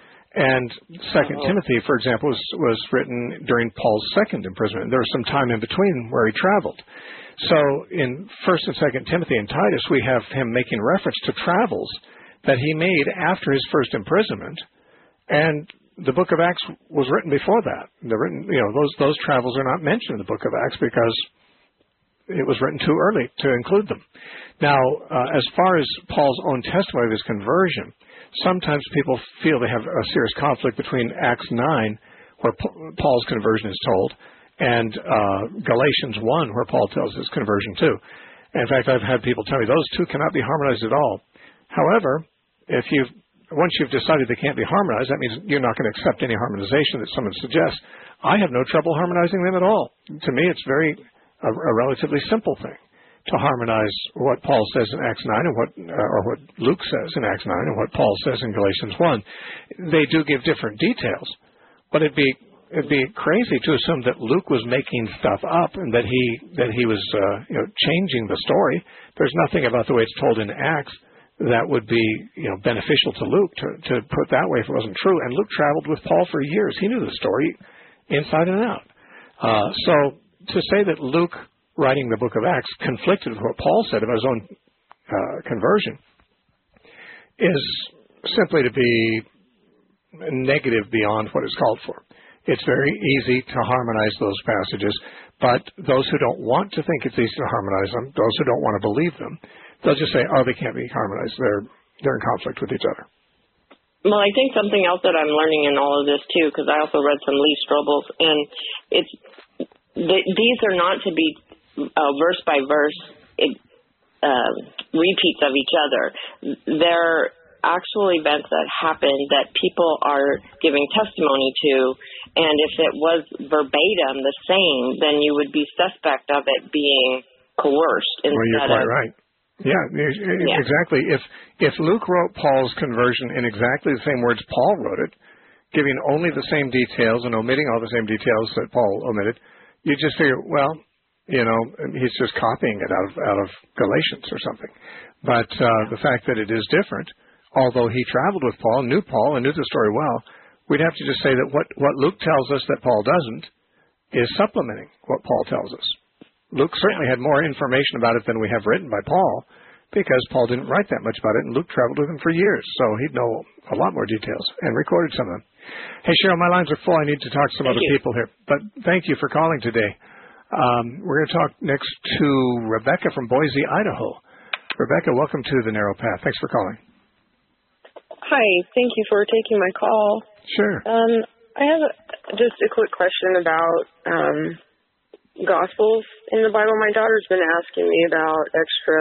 And Second oh. Timothy, for example, was, was written during Paul's second imprisonment. There was some time in between where he traveled. So in First and Second Timothy and Titus, we have him making reference to travels that he made after his first imprisonment, and the book of Acts was written before that. The written, you know, those those travels are not mentioned in the book of Acts because it was written too early to include them. Now, uh, as far as Paul's own testimony of his conversion, sometimes people feel they have a serious conflict between Acts nine, where Paul's conversion is told, and uh, Galatians one, where Paul tells his conversion too. In fact, I've had people tell me those two cannot be harmonized at all. However, if you've once you've decided they can't be harmonized, that means you're not going to accept any harmonization that someone suggests. I have no trouble harmonizing them at all. To me, it's very a, a relatively simple thing to harmonize what Paul says in Acts nine and what uh, or what Luke says in Acts nine and what Paul says in Galatians one. They do give different details, but it'd be it'd be crazy to assume that Luke was making stuff up and that he that he was uh, you know changing the story. There's nothing about the way it's told in Acts that would be, you know, beneficial to Luke to, to put that way if it wasn't true. And Luke traveled with Paul for years. He knew the story inside and out. Uh, so to say that Luke, writing the book of Acts, conflicted with what Paul said about his own uh, conversion is simply to be negative beyond what is called for. It's very easy to harmonize those passages, but those who don't want to think it's easy to harmonize them, those who don't want to believe them, they'll just say, oh, they can't be harmonized. They're they're in conflict with each other. Well, I think something else that I'm learning in all of this, too, because I also read some Lee Strobel's, and it's th- these are not to be uh, verse-by-verse uh, repeats of each other. They're actual events that happen that people are giving testimony to, and if it was verbatim the same, then you would be suspect of it being coerced. Well, you're quite of, right. Yeah, yeah, exactly. If if Luke wrote Paul's conversion in exactly the same words Paul wrote it, giving only the same details and omitting all the same details that Paul omitted, you just figure, well, you know, he's just copying it out of out of Galatians or something. But uh, the fact that it is different, although he traveled with Paul, knew Paul, and knew the story well, we'd have to just say that what, what Luke tells us that Paul doesn't is supplementing what Paul tells us. Luke certainly had more information about it than we have written by Paul, because Paul didn't write that much about it, and Luke traveled with him for years, so he'd know a lot more details and recorded some of them. Hey, Cheryl, my lines are full. I need to talk to some thank other you. people here, but thank you for calling today. Um, we're going to talk next to Rebecca from Boise, Idaho. Rebecca, welcome to The Narrow Path. Thanks for calling. Hi, thank you for taking my call. Sure. Um, I have a, just a quick question about um, Gospels in the Bible. My daughter's been asking me about extra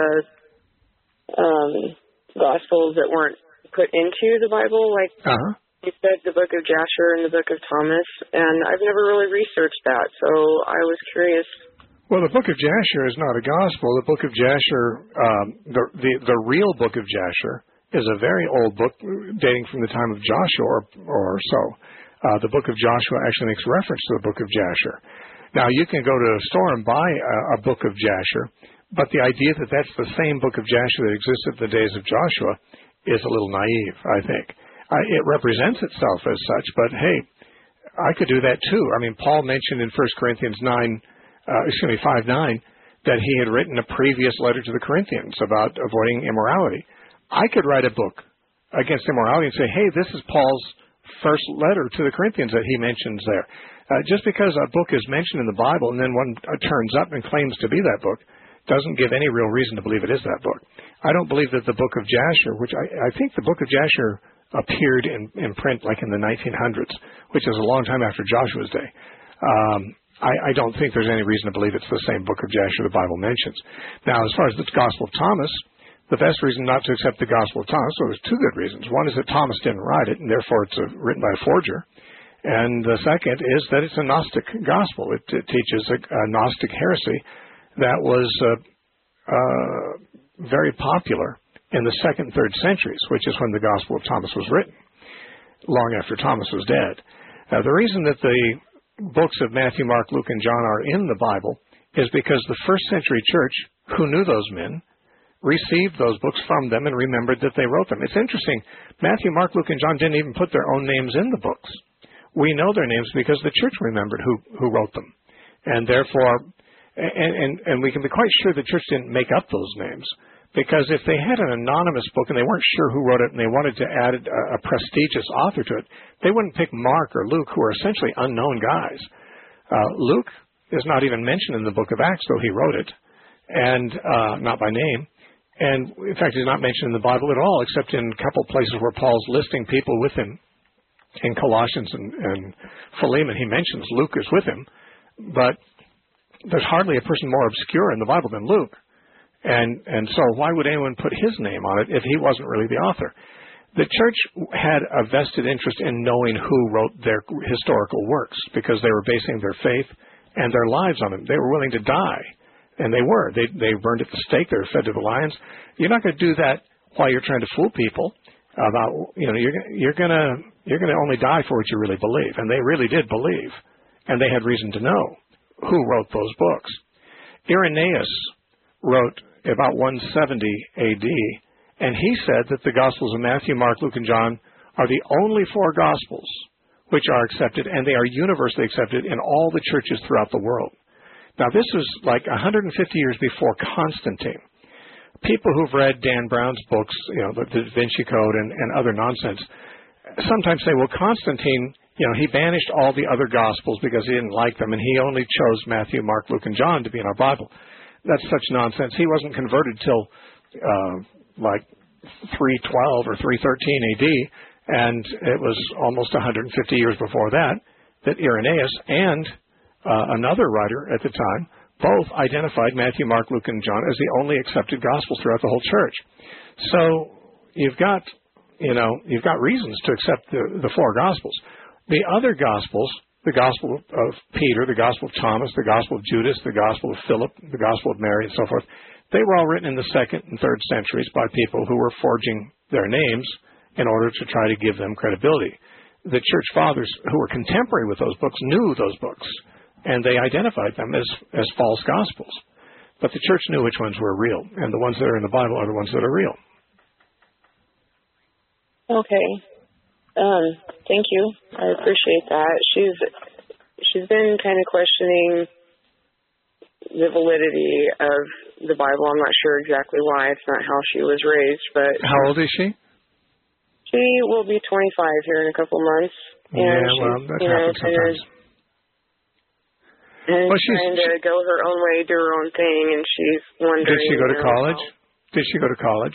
um, Gospels that weren't put into the Bible, like uh-huh. you said, the book of Jasher and the book of Thomas, and I've never really researched that, so I was curious. Well, the book of Jasher is not a gospel. The book of Jasher, um, the, the the real book of Jasher, is a very old book dating from the time of Joshua or, or so. Uh, the book of Joshua actually makes reference to the book of Jasher. Now, you can go to a store and buy a, a book of Jasher, but the idea that that's the same book of Jasher that existed in the days of Joshua is a little naive, I think. Uh, it represents itself as such, but hey, I could do that too. I mean, Paul mentioned in First Corinthians nine, uh, excuse me, five nine, that he had written a previous letter to the Corinthians about avoiding immorality. I could write a book against immorality and say, hey, this is Paul's first letter to the Corinthians that he mentions there. Uh, just because a book is mentioned in the Bible and then one uh, turns up and claims to be that book doesn't give any real reason to believe it is that book. I don't believe that the book of Jasher, which I, I think the book of Jasher appeared in, in print like in the nineteen hundreds, which is a long time after Joshua's day. Um, I, I don't think there's any reason to believe it's the same book of Jasher the Bible mentions. Now, as far as the Gospel of Thomas, the best reason not to accept the Gospel of Thomas, well, there's two good reasons. One is that Thomas didn't write it, and therefore it's a, written by a forger. And the second is that it's a Gnostic gospel. It, it teaches a, a Gnostic heresy that was uh, uh, very popular in the second and third centuries, which is when the Gospel of Thomas was written, long after Thomas was dead. Uh, the reason that the books of Matthew, Mark, Luke, and John are in the Bible is because the first century church, who knew those men, received those books from them and remembered that they wrote them. It's interesting. Matthew, Mark, Luke, and John didn't even put their own names in the books. We know their names because the church remembered who, who wrote them. And therefore, and, and, and we can be quite sure the church didn't make up those names, because if they had an anonymous book and they weren't sure who wrote it and they wanted to add a, a prestigious author to it, they wouldn't pick Mark or Luke, who are essentially unknown guys. Uh, Luke is not even mentioned in the book of Acts, though he wrote it, and uh, not by name. And, in fact, he's not mentioned in the Bible at all, except in a couple places where Paul's listing people with him. In Colossians and, and Philemon, he mentions Luke is with him. but there's hardly a person more obscure in the Bible than Luke. And and so why would anyone put his name on it if he wasn't really the author? The church had a vested interest in knowing who wrote their historical works because they were basing their faith and their lives on them. They were willing to die, and they were. They they burned at the stake. They were fed to the lions. You're not going to do that while you're trying to fool people about, you know, you're you're going to you're going to only die for what you really believe, and they really did believe, and they had reason to know who wrote those books. Irenaeus wrote about one seventy A D, and he said that the Gospels of Matthew, Mark, Luke, and John are the only four Gospels which are accepted, and they are universally accepted in all the churches throughout the world. Now, this was like one hundred fifty years before Constantine. People who've read Dan Brown's books, you know, the Da Vinci Code and, and other nonsense, sometimes say, well, Constantine, you know, he banished all the other Gospels because he didn't like them, and he only chose Matthew, Mark, Luke, and John to be in our Bible. That's such nonsense. He wasn't converted till uh, like three twelve or three thirteen A D, and it was almost one hundred fifty years before that that Irenaeus and uh, another writer at the time both identified Matthew, Mark, Luke, and John as the only accepted Gospels throughout the whole church. So you've got, you know, you've got reasons to accept the, the four Gospels. The other Gospels, the Gospel of Peter, the Gospel of Thomas, the Gospel of Judas, the Gospel of Philip, the Gospel of Mary, and so forth, they were all written in the second and third centuries by people who were forging their names in order to try to give them credibility. The church fathers who were contemporary with those books knew those books, and they identified them as, as false Gospels. But the church knew which ones were real, and the ones that are in the Bible are the ones that are real. Okay. Um, thank you. I appreciate that. She's she's been kind of questioning the validity of the Bible. I'm not sure exactly why. It's not how she was raised, but how old is she? She will be twenty-five here in a couple months. And yeah, she's, well, that you know, happens sometimes. And well, she's trying to go her own way, do her own thing, and she's wondering. Did she go to you know, college? how... Did she go to college?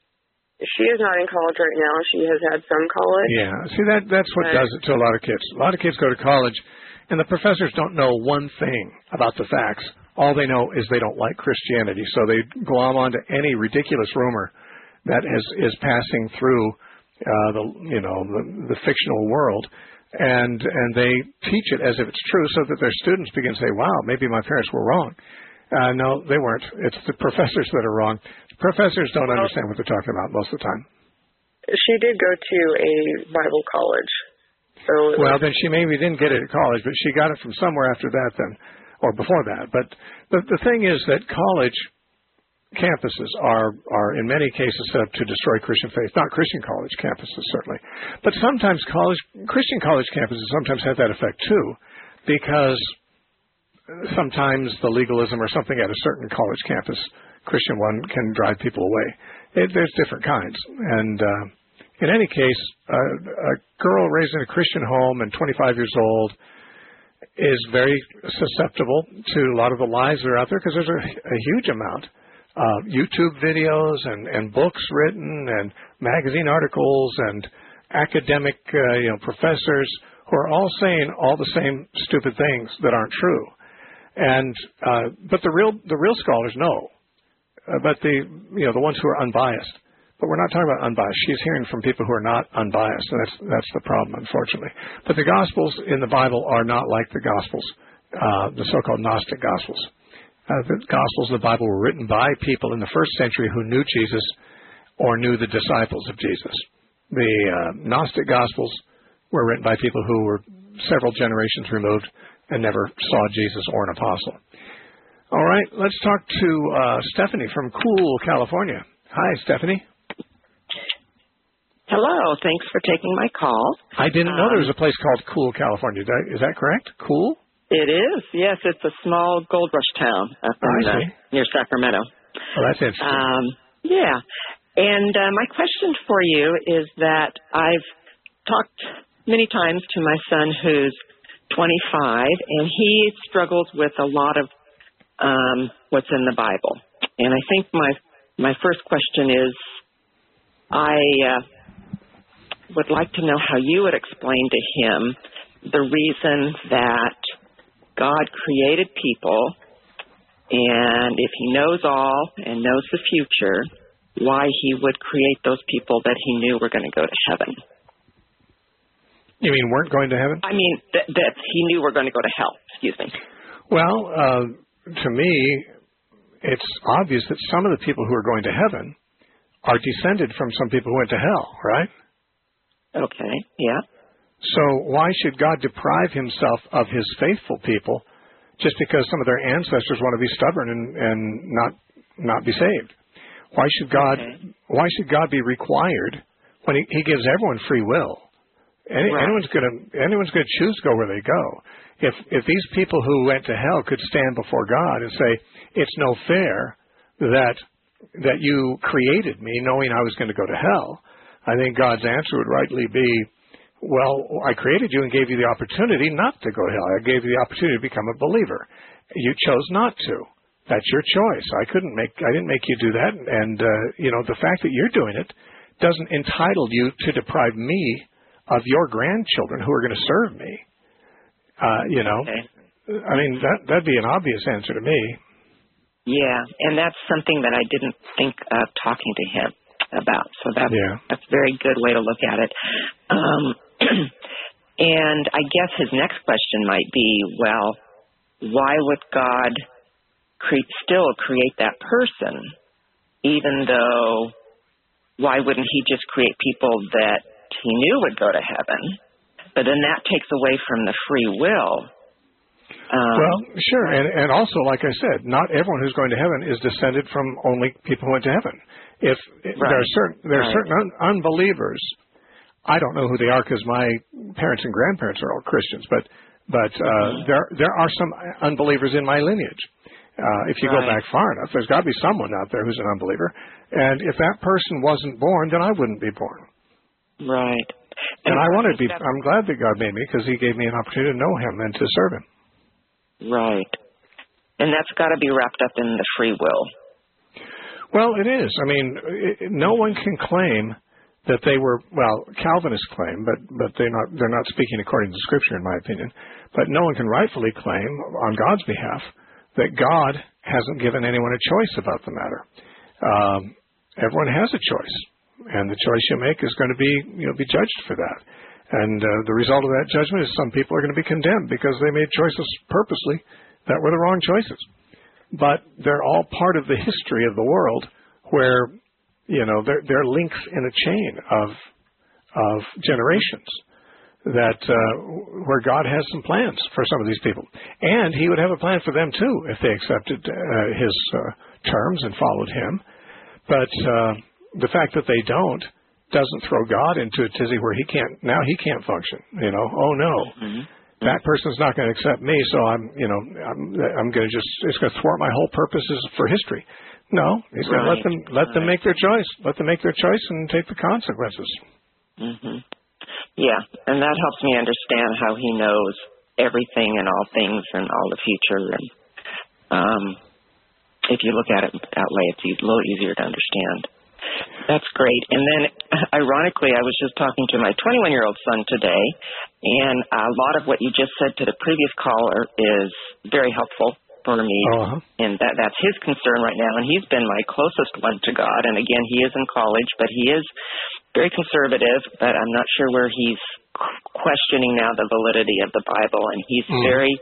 She is not in college right now. She has had some college. Yeah. See, that that's what but... does it to a lot of kids. A lot of kids go to college, and the professors don't know one thing about the facts. All they know is they don't like Christianity, so they glom onto any ridiculous rumor that is is passing through uh, the you know the, the fictional world, and and they teach it as if it's true, so that their students begin to say, "Wow, maybe my parents were wrong." Uh, no, they weren't. It's the professors that are wrong. Professors don't well, understand what they're talking about most of the time. She did go to a Bible college. So well, then she maybe didn't get it at college, but she got it from somewhere after that then, or before that. But the, the thing is that college campuses are, are in many cases set up to destroy Christian faith. Not Christian college campuses, certainly. But sometimes college, Christian college campuses sometimes have that effect too, because sometimes the legalism or something at a certain college campus, Christian one, can drive people away. It, there's different kinds. And uh, in any case, uh, a girl raised in a Christian home and twenty-five years old is very susceptible to a lot of the lies that are out there, because there's a, a huge amount of YouTube videos and, and books written and magazine articles and academic uh, you know, professors who are all saying all the same stupid things that aren't true. And uh, but the real the real scholars know, uh, but the you know the ones who are unbiased. But we're not talking about unbiased. She's hearing from people who are not unbiased, and that's that's the problem, unfortunately. But the Gospels in the Bible are not like the Gospels, uh, the so-called Gnostic Gospels. Uh, the Gospels of the Bible were written by people in the first century who knew Jesus or knew the disciples of Jesus. The uh, Gnostic Gospels were written by people who were several generations removed and never saw Jesus or an apostle. All right, let's talk to uh, Stephanie from Cool, California. Hi, Stephanie. Hello, thanks for taking my call. I didn't um, know there was a place called Cool, California. Is that, is that correct? Cool? It is, yes. It's a small gold rush town up in, uh, near Sacramento. Oh, that's interesting. Um, yeah, and uh, my question for you is that I've talked many times to my son who's twenty-five, and he struggles with a lot of um, what's in the Bible. And I think my my first question is, I uh, would like to know how you would explain to him the reason that God created people, and if he knows all and knows the future, why he would create those people that he knew were going to go to heaven. You mean weren't going to heaven? I mean, that, that he knew were going to go to hell, excuse me. Well, uh, to me, it's obvious that some of the people who are going to heaven are descended from some people who went to hell, right? Okay, yeah. So why should God deprive himself of his faithful people just because some of their ancestors want to be stubborn and, and not not be saved? Why should God okay. why should God be required when he, he gives everyone free will? Any, right. Anyone's going to anyone's going to choose to go where they go. If if these people who went to hell could stand before God and say, it's no fair that that you created me knowing I was going to go to hell, I think God's answer would rightly be, well, I created you and gave you the opportunity not to go to hell. I gave you the opportunity to become a believer. You chose not to. That's your choice. I couldn't make I didn't make you do that. And uh, you know, the fact that you're doing it doesn't entitle you to deprive me of your grandchildren who are going to serve me. Uh, you know, okay. I mean, that, that'd be an obvious answer to me. Yeah, and that's something that I didn't think of talking to him about. So that's, yeah. that's a very good way to look at it. Um, and I guess his next question might be, well, why would God cre- still create that person, even though, why wouldn't he just create people that he knew would go to heaven? But then that takes away from the free will. Um, well, sure, and and also, like I said, not everyone who's going to heaven is descended from only people who went to heaven. If right. there are certain there are right. certain un- unbelievers, I don't know who they are because my parents and grandparents are all Christians, but but uh, mm-hmm. there there are some unbelievers in my lineage. Uh, if you right. go back far enough, there's got to be someone out there who's an unbeliever, and if that person wasn't born, then I wouldn't be born. Right. And, and I wanted to be. That, I'm glad that God made me because He gave me an opportunity to know Him and to serve Him. Right. And that's got to be wrapped up in the free will. Well, it is. I mean, it, no one can claim that they were. Well, Calvinists claim, but but they're not. They're not speaking according to Scripture, in my opinion. But no one can rightfully claim on God's behalf that God hasn't given anyone a choice about the matter. Um, everyone has a choice. And the choice you make is going to be, you know, be judged for that. And uh, the result of that judgment is some people are going to be condemned because they made choices purposely that were the wrong choices. But they're all part of the history of the world where, you know, they're, they're links in a chain of of generations that uh, where God has some plans for some of these people. And He would have a plan for them, too, if they accepted uh, His uh, terms and followed Him. But Uh, the fact that they don't doesn't throw God into a tizzy where he can't, now he can't function. You know, oh no, mm-hmm. that person's not going to accept me, so I'm, you know, I'm, I'm going to just, it's going to thwart my whole purposes for history. No, he's going right. to let them, let right. them make their choice. Let them make their choice and take the consequences. Mm-hmm. Yeah, and that helps me understand how he knows everything and all things and all the future. And um, if you look at it that way, it's a little easier to understand. That's great. And then, ironically, I was just talking to my twenty-one-year-old son today, and a lot of what you just said to the previous caller is very helpful for me, uh-huh. and that that's his concern right now. And he's been my closest one to God. And again, he is in college, but he is very conservative. But I'm not sure where he's questioning now the validity of the Bible, and he's mm. very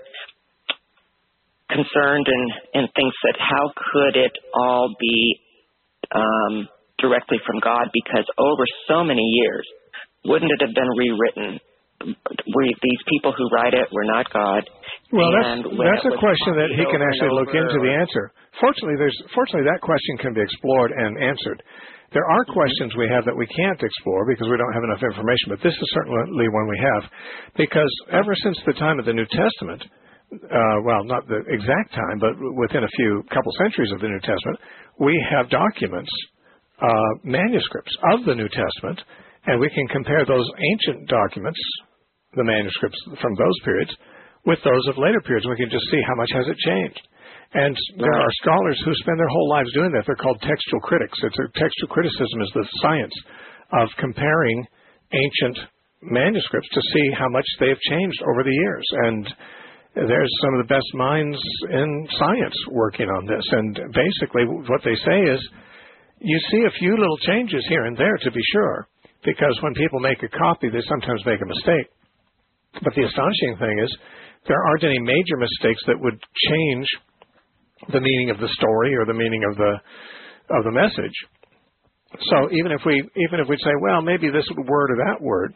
concerned and and thinks that how could it all be um, directly from God, because over so many years, wouldn't it have been rewritten? We, these people who write it were not God. Well, that's that's a question that he can actually look into the answer. Fortunately, there's fortunately that question can be explored and answered. There are mm-hmm. questions we have that we can't explore because we don't have enough information, but this is certainly one we have, because ever since the time of the New Testament, uh, well, not the exact time, but within a few couple centuries of the New Testament, we have documents. Uh, manuscripts of the New Testament, and we can compare those ancient documents, the manuscripts from those periods, with those of later periods. We can just see how much has it changed. And there are scholars who spend their whole lives doing that. They're called textual critics. It's a textual criticism is the science of comparing ancient manuscripts to see how much they have changed over the years. And there's some of the best minds in science working on this. And basically what they say is you see a few little changes here and there, to be sure, because when people make a copy, they sometimes make a mistake. But the astonishing thing is there aren't any major mistakes that would change the meaning of the story or the meaning of the of the message. So even if we even if we say, well, maybe this word or that word,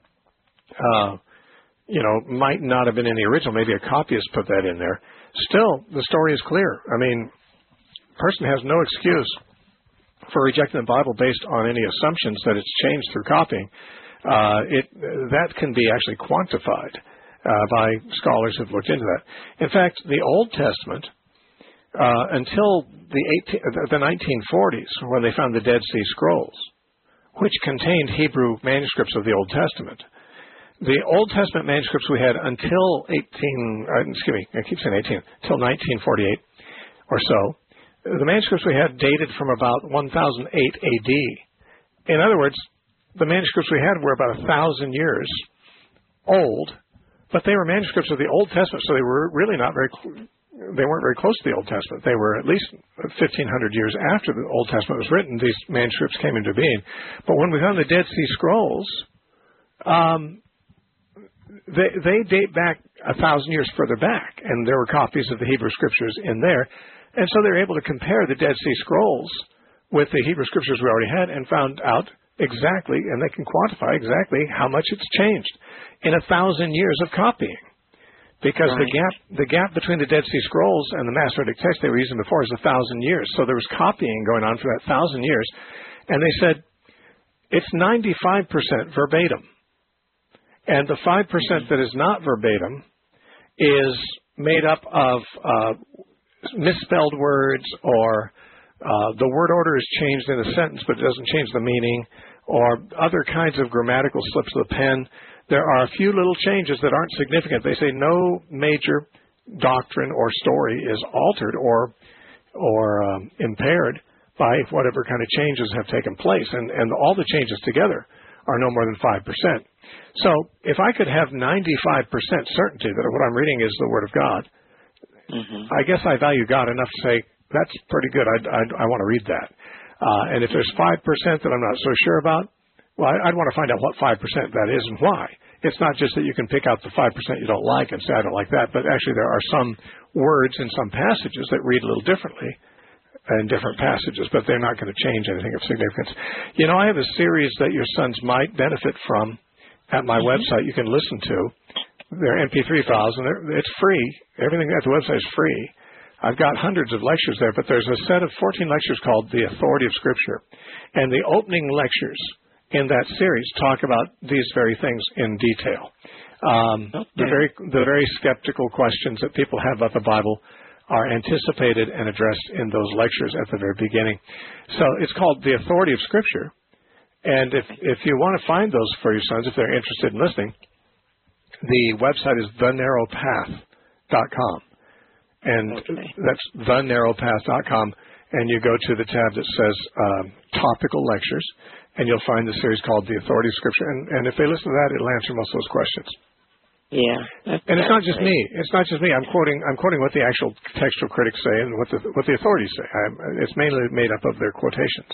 uh, you know, might not have been in the original, maybe a copyist put that in there, still the story is clear. I mean, a person has no excuse for rejecting the Bible based on any assumptions that it's changed through copying. Uh, it that can be actually quantified uh, by scholars who've looked into that. In fact, the Old Testament, uh, until the, eighteen, the nineteen forties, when they found the Dead Sea Scrolls, which contained Hebrew manuscripts of the Old Testament, the Old Testament manuscripts we had until eighteen, uh, excuse me, I keep saying eighteen, until nineteen forty-eight or so, the manuscripts we had dated from about one thousand eight A D. In other words, the manuscripts we had were about a thousand years old, but they were manuscripts of the Old Testament, so they were really not very, they weren't very close to the Old Testament. They were at least fifteen hundred years after the Old Testament was written, these manuscripts came into being. But when we found the Dead Sea Scrolls, um, they, they date back a thousand years further back, and there were copies of the Hebrew Scriptures in there. And so they were able to compare the Dead Sea Scrolls with the Hebrew Scriptures we already had and found out exactly, and they can quantify exactly how much it's changed in a thousand years of copying. Because right. the gap the gap between the Dead Sea Scrolls and the Masoretic text they were using before is a thousand years. So there was copying going on for that thousand years. And they said it's ninety-five percent verbatim. And the five percent that is not verbatim is made up of uh, misspelled words, or uh, the word order is changed in a sentence but it doesn't change the meaning, or other kinds of grammatical slips of the pen. There are a few little changes that aren't significant. They say no major doctrine or story is altered or or um, impaired by whatever kind of changes have taken place, and, and all the changes together are no more than five percent. So if I could have ninety-five percent certainty that what I'm reading is the Word of God, mm-hmm. I guess I value God enough to say, that's pretty good. I, I, I want to read that. Uh, and if there's five percent that I'm not so sure about, well, I, I'd want to find out what five percent that is and why. It's not just that you can pick out the five percent you don't like and say, I don't like that, but actually there are some words in some passages that read a little differently in different passages, but they're not going to change anything of significance. You know, I have a series that your sons might benefit from at my mm-hmm. website you can listen to. They're M P three files, and it's free. Everything at the website is free. I've got hundreds of lectures there, but there's a set of fourteen lectures called The Authority of Scripture. And the opening lectures in that series talk about these very things in detail. Um, okay. The very the very skeptical questions that people have about the Bible are anticipated and addressed in those lectures at the very beginning. So it's called The Authority of Scripture. And if, if you want to find those for your sons, if they're interested in listening, the website is the narrow path dot com. And okay. that's the narrow path dot com. And you go to the tab that says um, Topical Lectures, and you'll find the series called The Authority of Scripture. And, and if they listen to that, it'll answer most of those questions. Yeah. And it's not just me. It's not just me. I'm quoting I'm quoting what the actual textual critics say and what the what the authorities say. I'm, it's mainly made up of their quotations.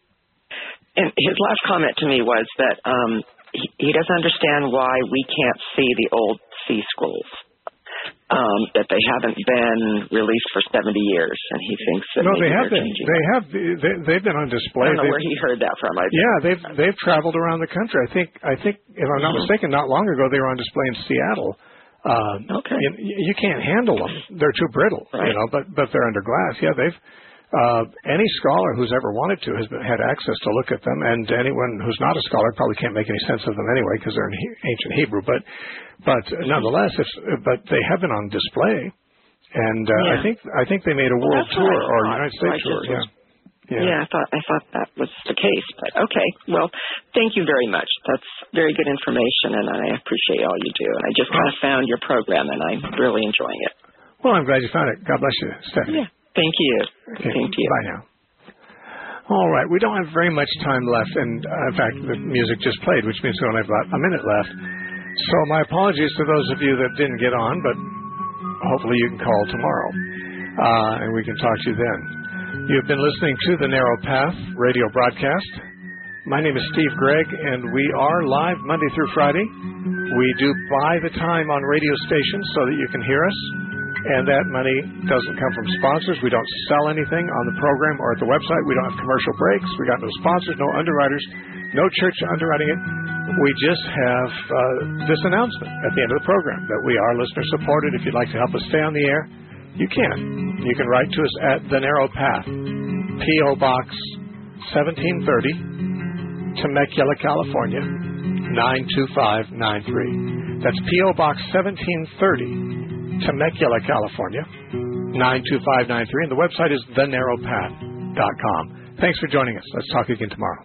And his last comment to me was that um, he, he doesn't understand why we can't see the old sea scrolls, um, that they haven't been released for seventy years, and he thinks that no, maybe they have been. changing. They have. They, they've been on display. I don't know they've, where he heard that from. I yeah, they've they've traveled around the country. I think I think if I'm not mm-hmm. mistaken, not long ago they were on display in Seattle. Um, okay. You, you can't handle them; they're too brittle, right. you know. But but they're under glass. Yeah, they've. Uh, any scholar who's ever wanted to has been, had access to look at them, and anyone who's not a scholar probably can't make any sense of them anyway because they're in he- ancient Hebrew. But but nonetheless, if, but they have been on display, and uh, yeah. I think I think they made a well, world tour or United States tour. Yeah. yeah, yeah. I thought I thought that was the case. But okay, well, thank you very much. That's very good information, and I appreciate all you do. And I just kind of found your program, and I'm really enjoying it. Well, I'm glad you found it. God bless you, Stephanie. Yeah. Thank you. Okay. Thank you. Bye now. All right. We don't have very much time left, and uh, in fact, the music just played, which means we only have about a minute left. So my apologies to those of you that didn't get on, but hopefully you can call tomorrow, uh, and we can talk to you then. You've been listening to the Narrow Path radio broadcast. My name is Steve Gregg, and we are live Monday through Friday. We do buy the time on radio stations so that you can hear us, and that money doesn't come from sponsors. We don't sell anything on the program or at the website. We don't have commercial breaks. We got no sponsors, no underwriters, no church underwriting it. We just have uh, this announcement at the end of the program that we are listener-supported. If you'd like to help us stay on the air, you can. You can write to us at The Narrow Path, P O. Box seventeen thirty, Temecula, California, nine two five nine three. That's P O. Box seventeen thirty, Temecula, California, nine two five nine three. And the website is the narrow path dot com. Thanks for joining us. Let's talk again tomorrow.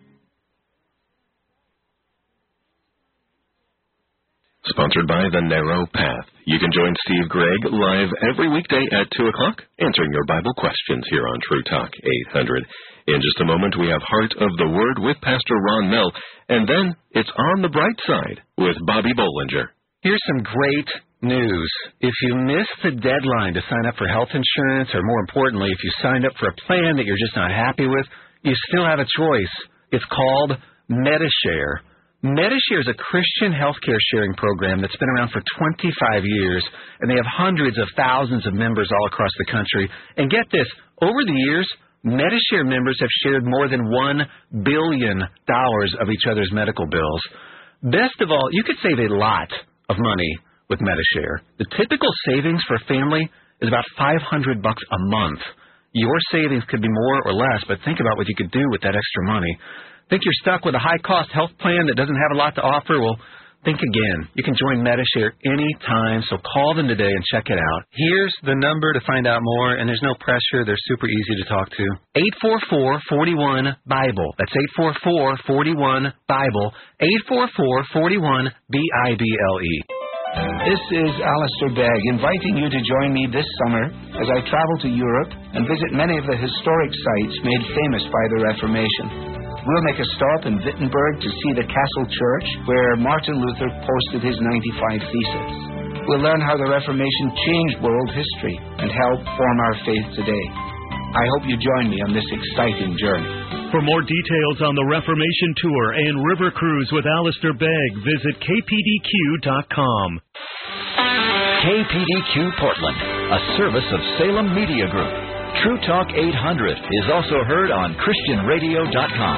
Sponsored by The Narrow Path. You can join Steve Gregg live every weekday at two o'clock, answering your Bible questions here on True Talk eight hundred. In just a moment, we have Heart of the Word with Pastor Ron Mell, and then it's On the Bright Side with Bobby Bollinger. Here's some great news. If you missed the deadline to sign up for health insurance, or more importantly, if you signed up for a plan that you're just not happy with, you still have a choice. It's called Medi-Share. Medi-Share is a Christian healthcare sharing program that's been around for twenty-five years, and they have hundreds of thousands of members all across the country. And get this, over the years, Medi-Share members have shared more than one billion dollars of each other's medical bills. Best of all, you could save a lot of money with Medi-Share. The typical savings for a family is about five hundred bucks a month. Your savings could be more or less, but think about what you could do with that extra money. Think you're stuck with a high-cost health plan that doesn't have a lot to offer? Well, think again. You can join Medi-Share anytime, so call them today and check it out. Here's the number to find out more, and there's no pressure. They're super easy to talk to. eight four four, four one, BIBLE. That's eight four four, four one, BIBLE. eight four four, four one, B I B L E. This is Alistair Begg, inviting you to join me this summer as I travel to Europe and visit many of the historic sites made famous by the Reformation. We'll make a stop in Wittenberg to see the Castle Church, where Martin Luther posted his ninety-five Theses. We'll learn how the Reformation changed world history and helped form our faith today. I hope you join me on this exciting journey. For more details on the Reformation Tour and River Cruise with Alistair Begg, visit K P D Q dot com. K P D Q Portland, a service of Salem Media Group. True Talk eight hundred is also heard on Christian Radio dot com.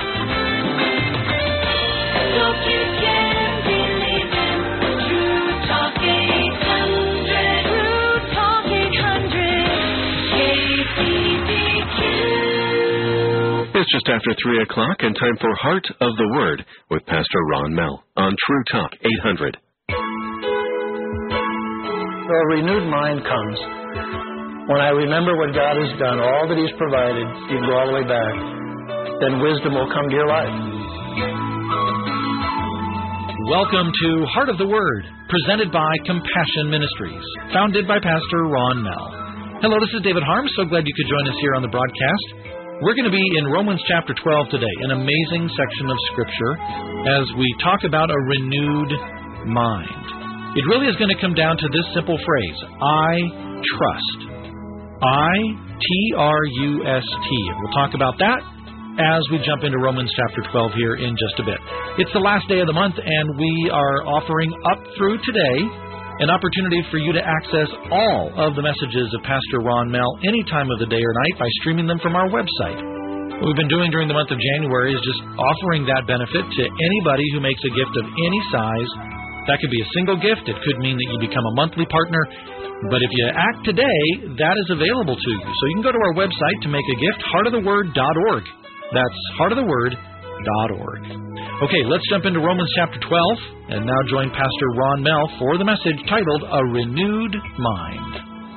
Look, you can believe in True Talk eight hundred. True Talk eight hundred. K P D Q. It's just after three o'clock and time for Heart of the Word with Pastor Ron Mell on True Talk eight hundred. A renewed mind comes when I remember what God has done, all that He's provided. You can go all the way back. Then wisdom will come to your life. Welcome to Heart of the Word, presented by Compassion Ministries, founded by Pastor Ron Mell. Hello, this is David Harms. So glad you could join us here on the broadcast. We're going to be in Romans chapter twelve today, an amazing section of Scripture, as we talk about a renewed mind. It really is going to come down to this simple phrase, I trust. I T R U S T. We'll talk about that as we jump into Romans chapter twelve here in just a bit. It's the last day of the month, and we are offering up through today an opportunity for you to access all of the messages of Pastor Ron Mell any time of the day or night by streaming them from our website. What we've been doing during the month of January is just offering that benefit to anybody who makes a gift of any size. That could be a single gift. It could mean that you become a monthly partner. But if you act today, that is available to you. So you can go to our website to make a gift, heart of the word dot org. That's heart of the word dot org. Okay, let's jump into Romans chapter twelve, and now join Pastor Ron Mell for the message titled, A Renewed Mind.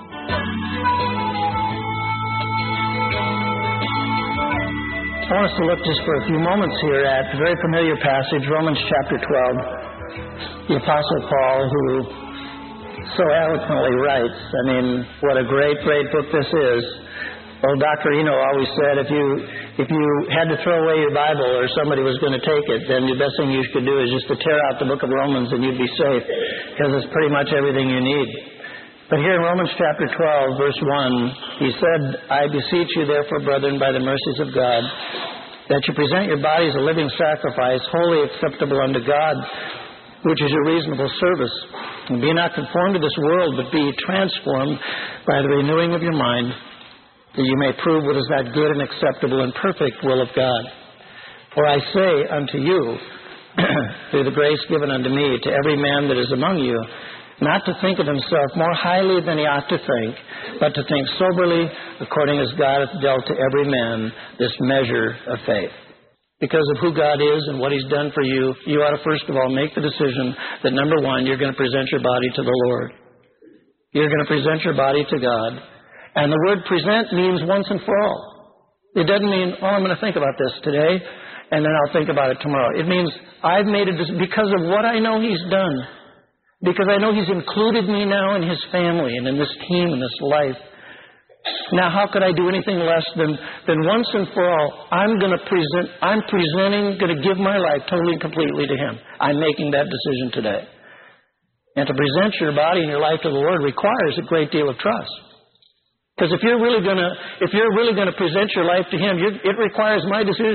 I want us to look just for a few moments here at a very familiar passage, Romans chapter twelve. The Apostle Paul, who so eloquently writes. I mean, what a great, great book this is. Old Doctor Eno always said if you if you had to throw away your Bible or somebody was going to take it, then the best thing you could do is just to tear out the book of Romans and you'd be safe, because it's pretty much everything you need. But here in Romans chapter twelve, verse one, he said, I beseech you therefore, brethren, by the mercies of God, that you present your bodies a living sacrifice, wholly acceptable unto God, which is your reasonable service. And be not conformed to this world, but be transformed by the renewing of your mind, that you may prove what is that good and acceptable and perfect will of God. For I say unto you, through the grace given unto me, to every man that is among you, not to think of himself more highly than he ought to think, but to think soberly, according as God hath dealt to every man this measure of faith. Because of who God is and what He's done for you, you ought to first of all make the decision that, number one, you're going to present your body to the Lord. You're going to present your body to God. And the word present means once and for all. It doesn't mean, oh, I'm going to think about this today, and then I'll think about it tomorrow. It means I've made a decision because of what I know He's done. Because I know He's included me now in His family and in this team and this life. Now, how could I do anything less than, than once and for all, I'm going to present, I'm presenting, going to give my life totally and completely to Him. I'm making that decision today. And to present your body and your life to the Lord requires a great deal of trust. Because if you're really going to, if you're really going to present your life to Him, you, it requires my decision.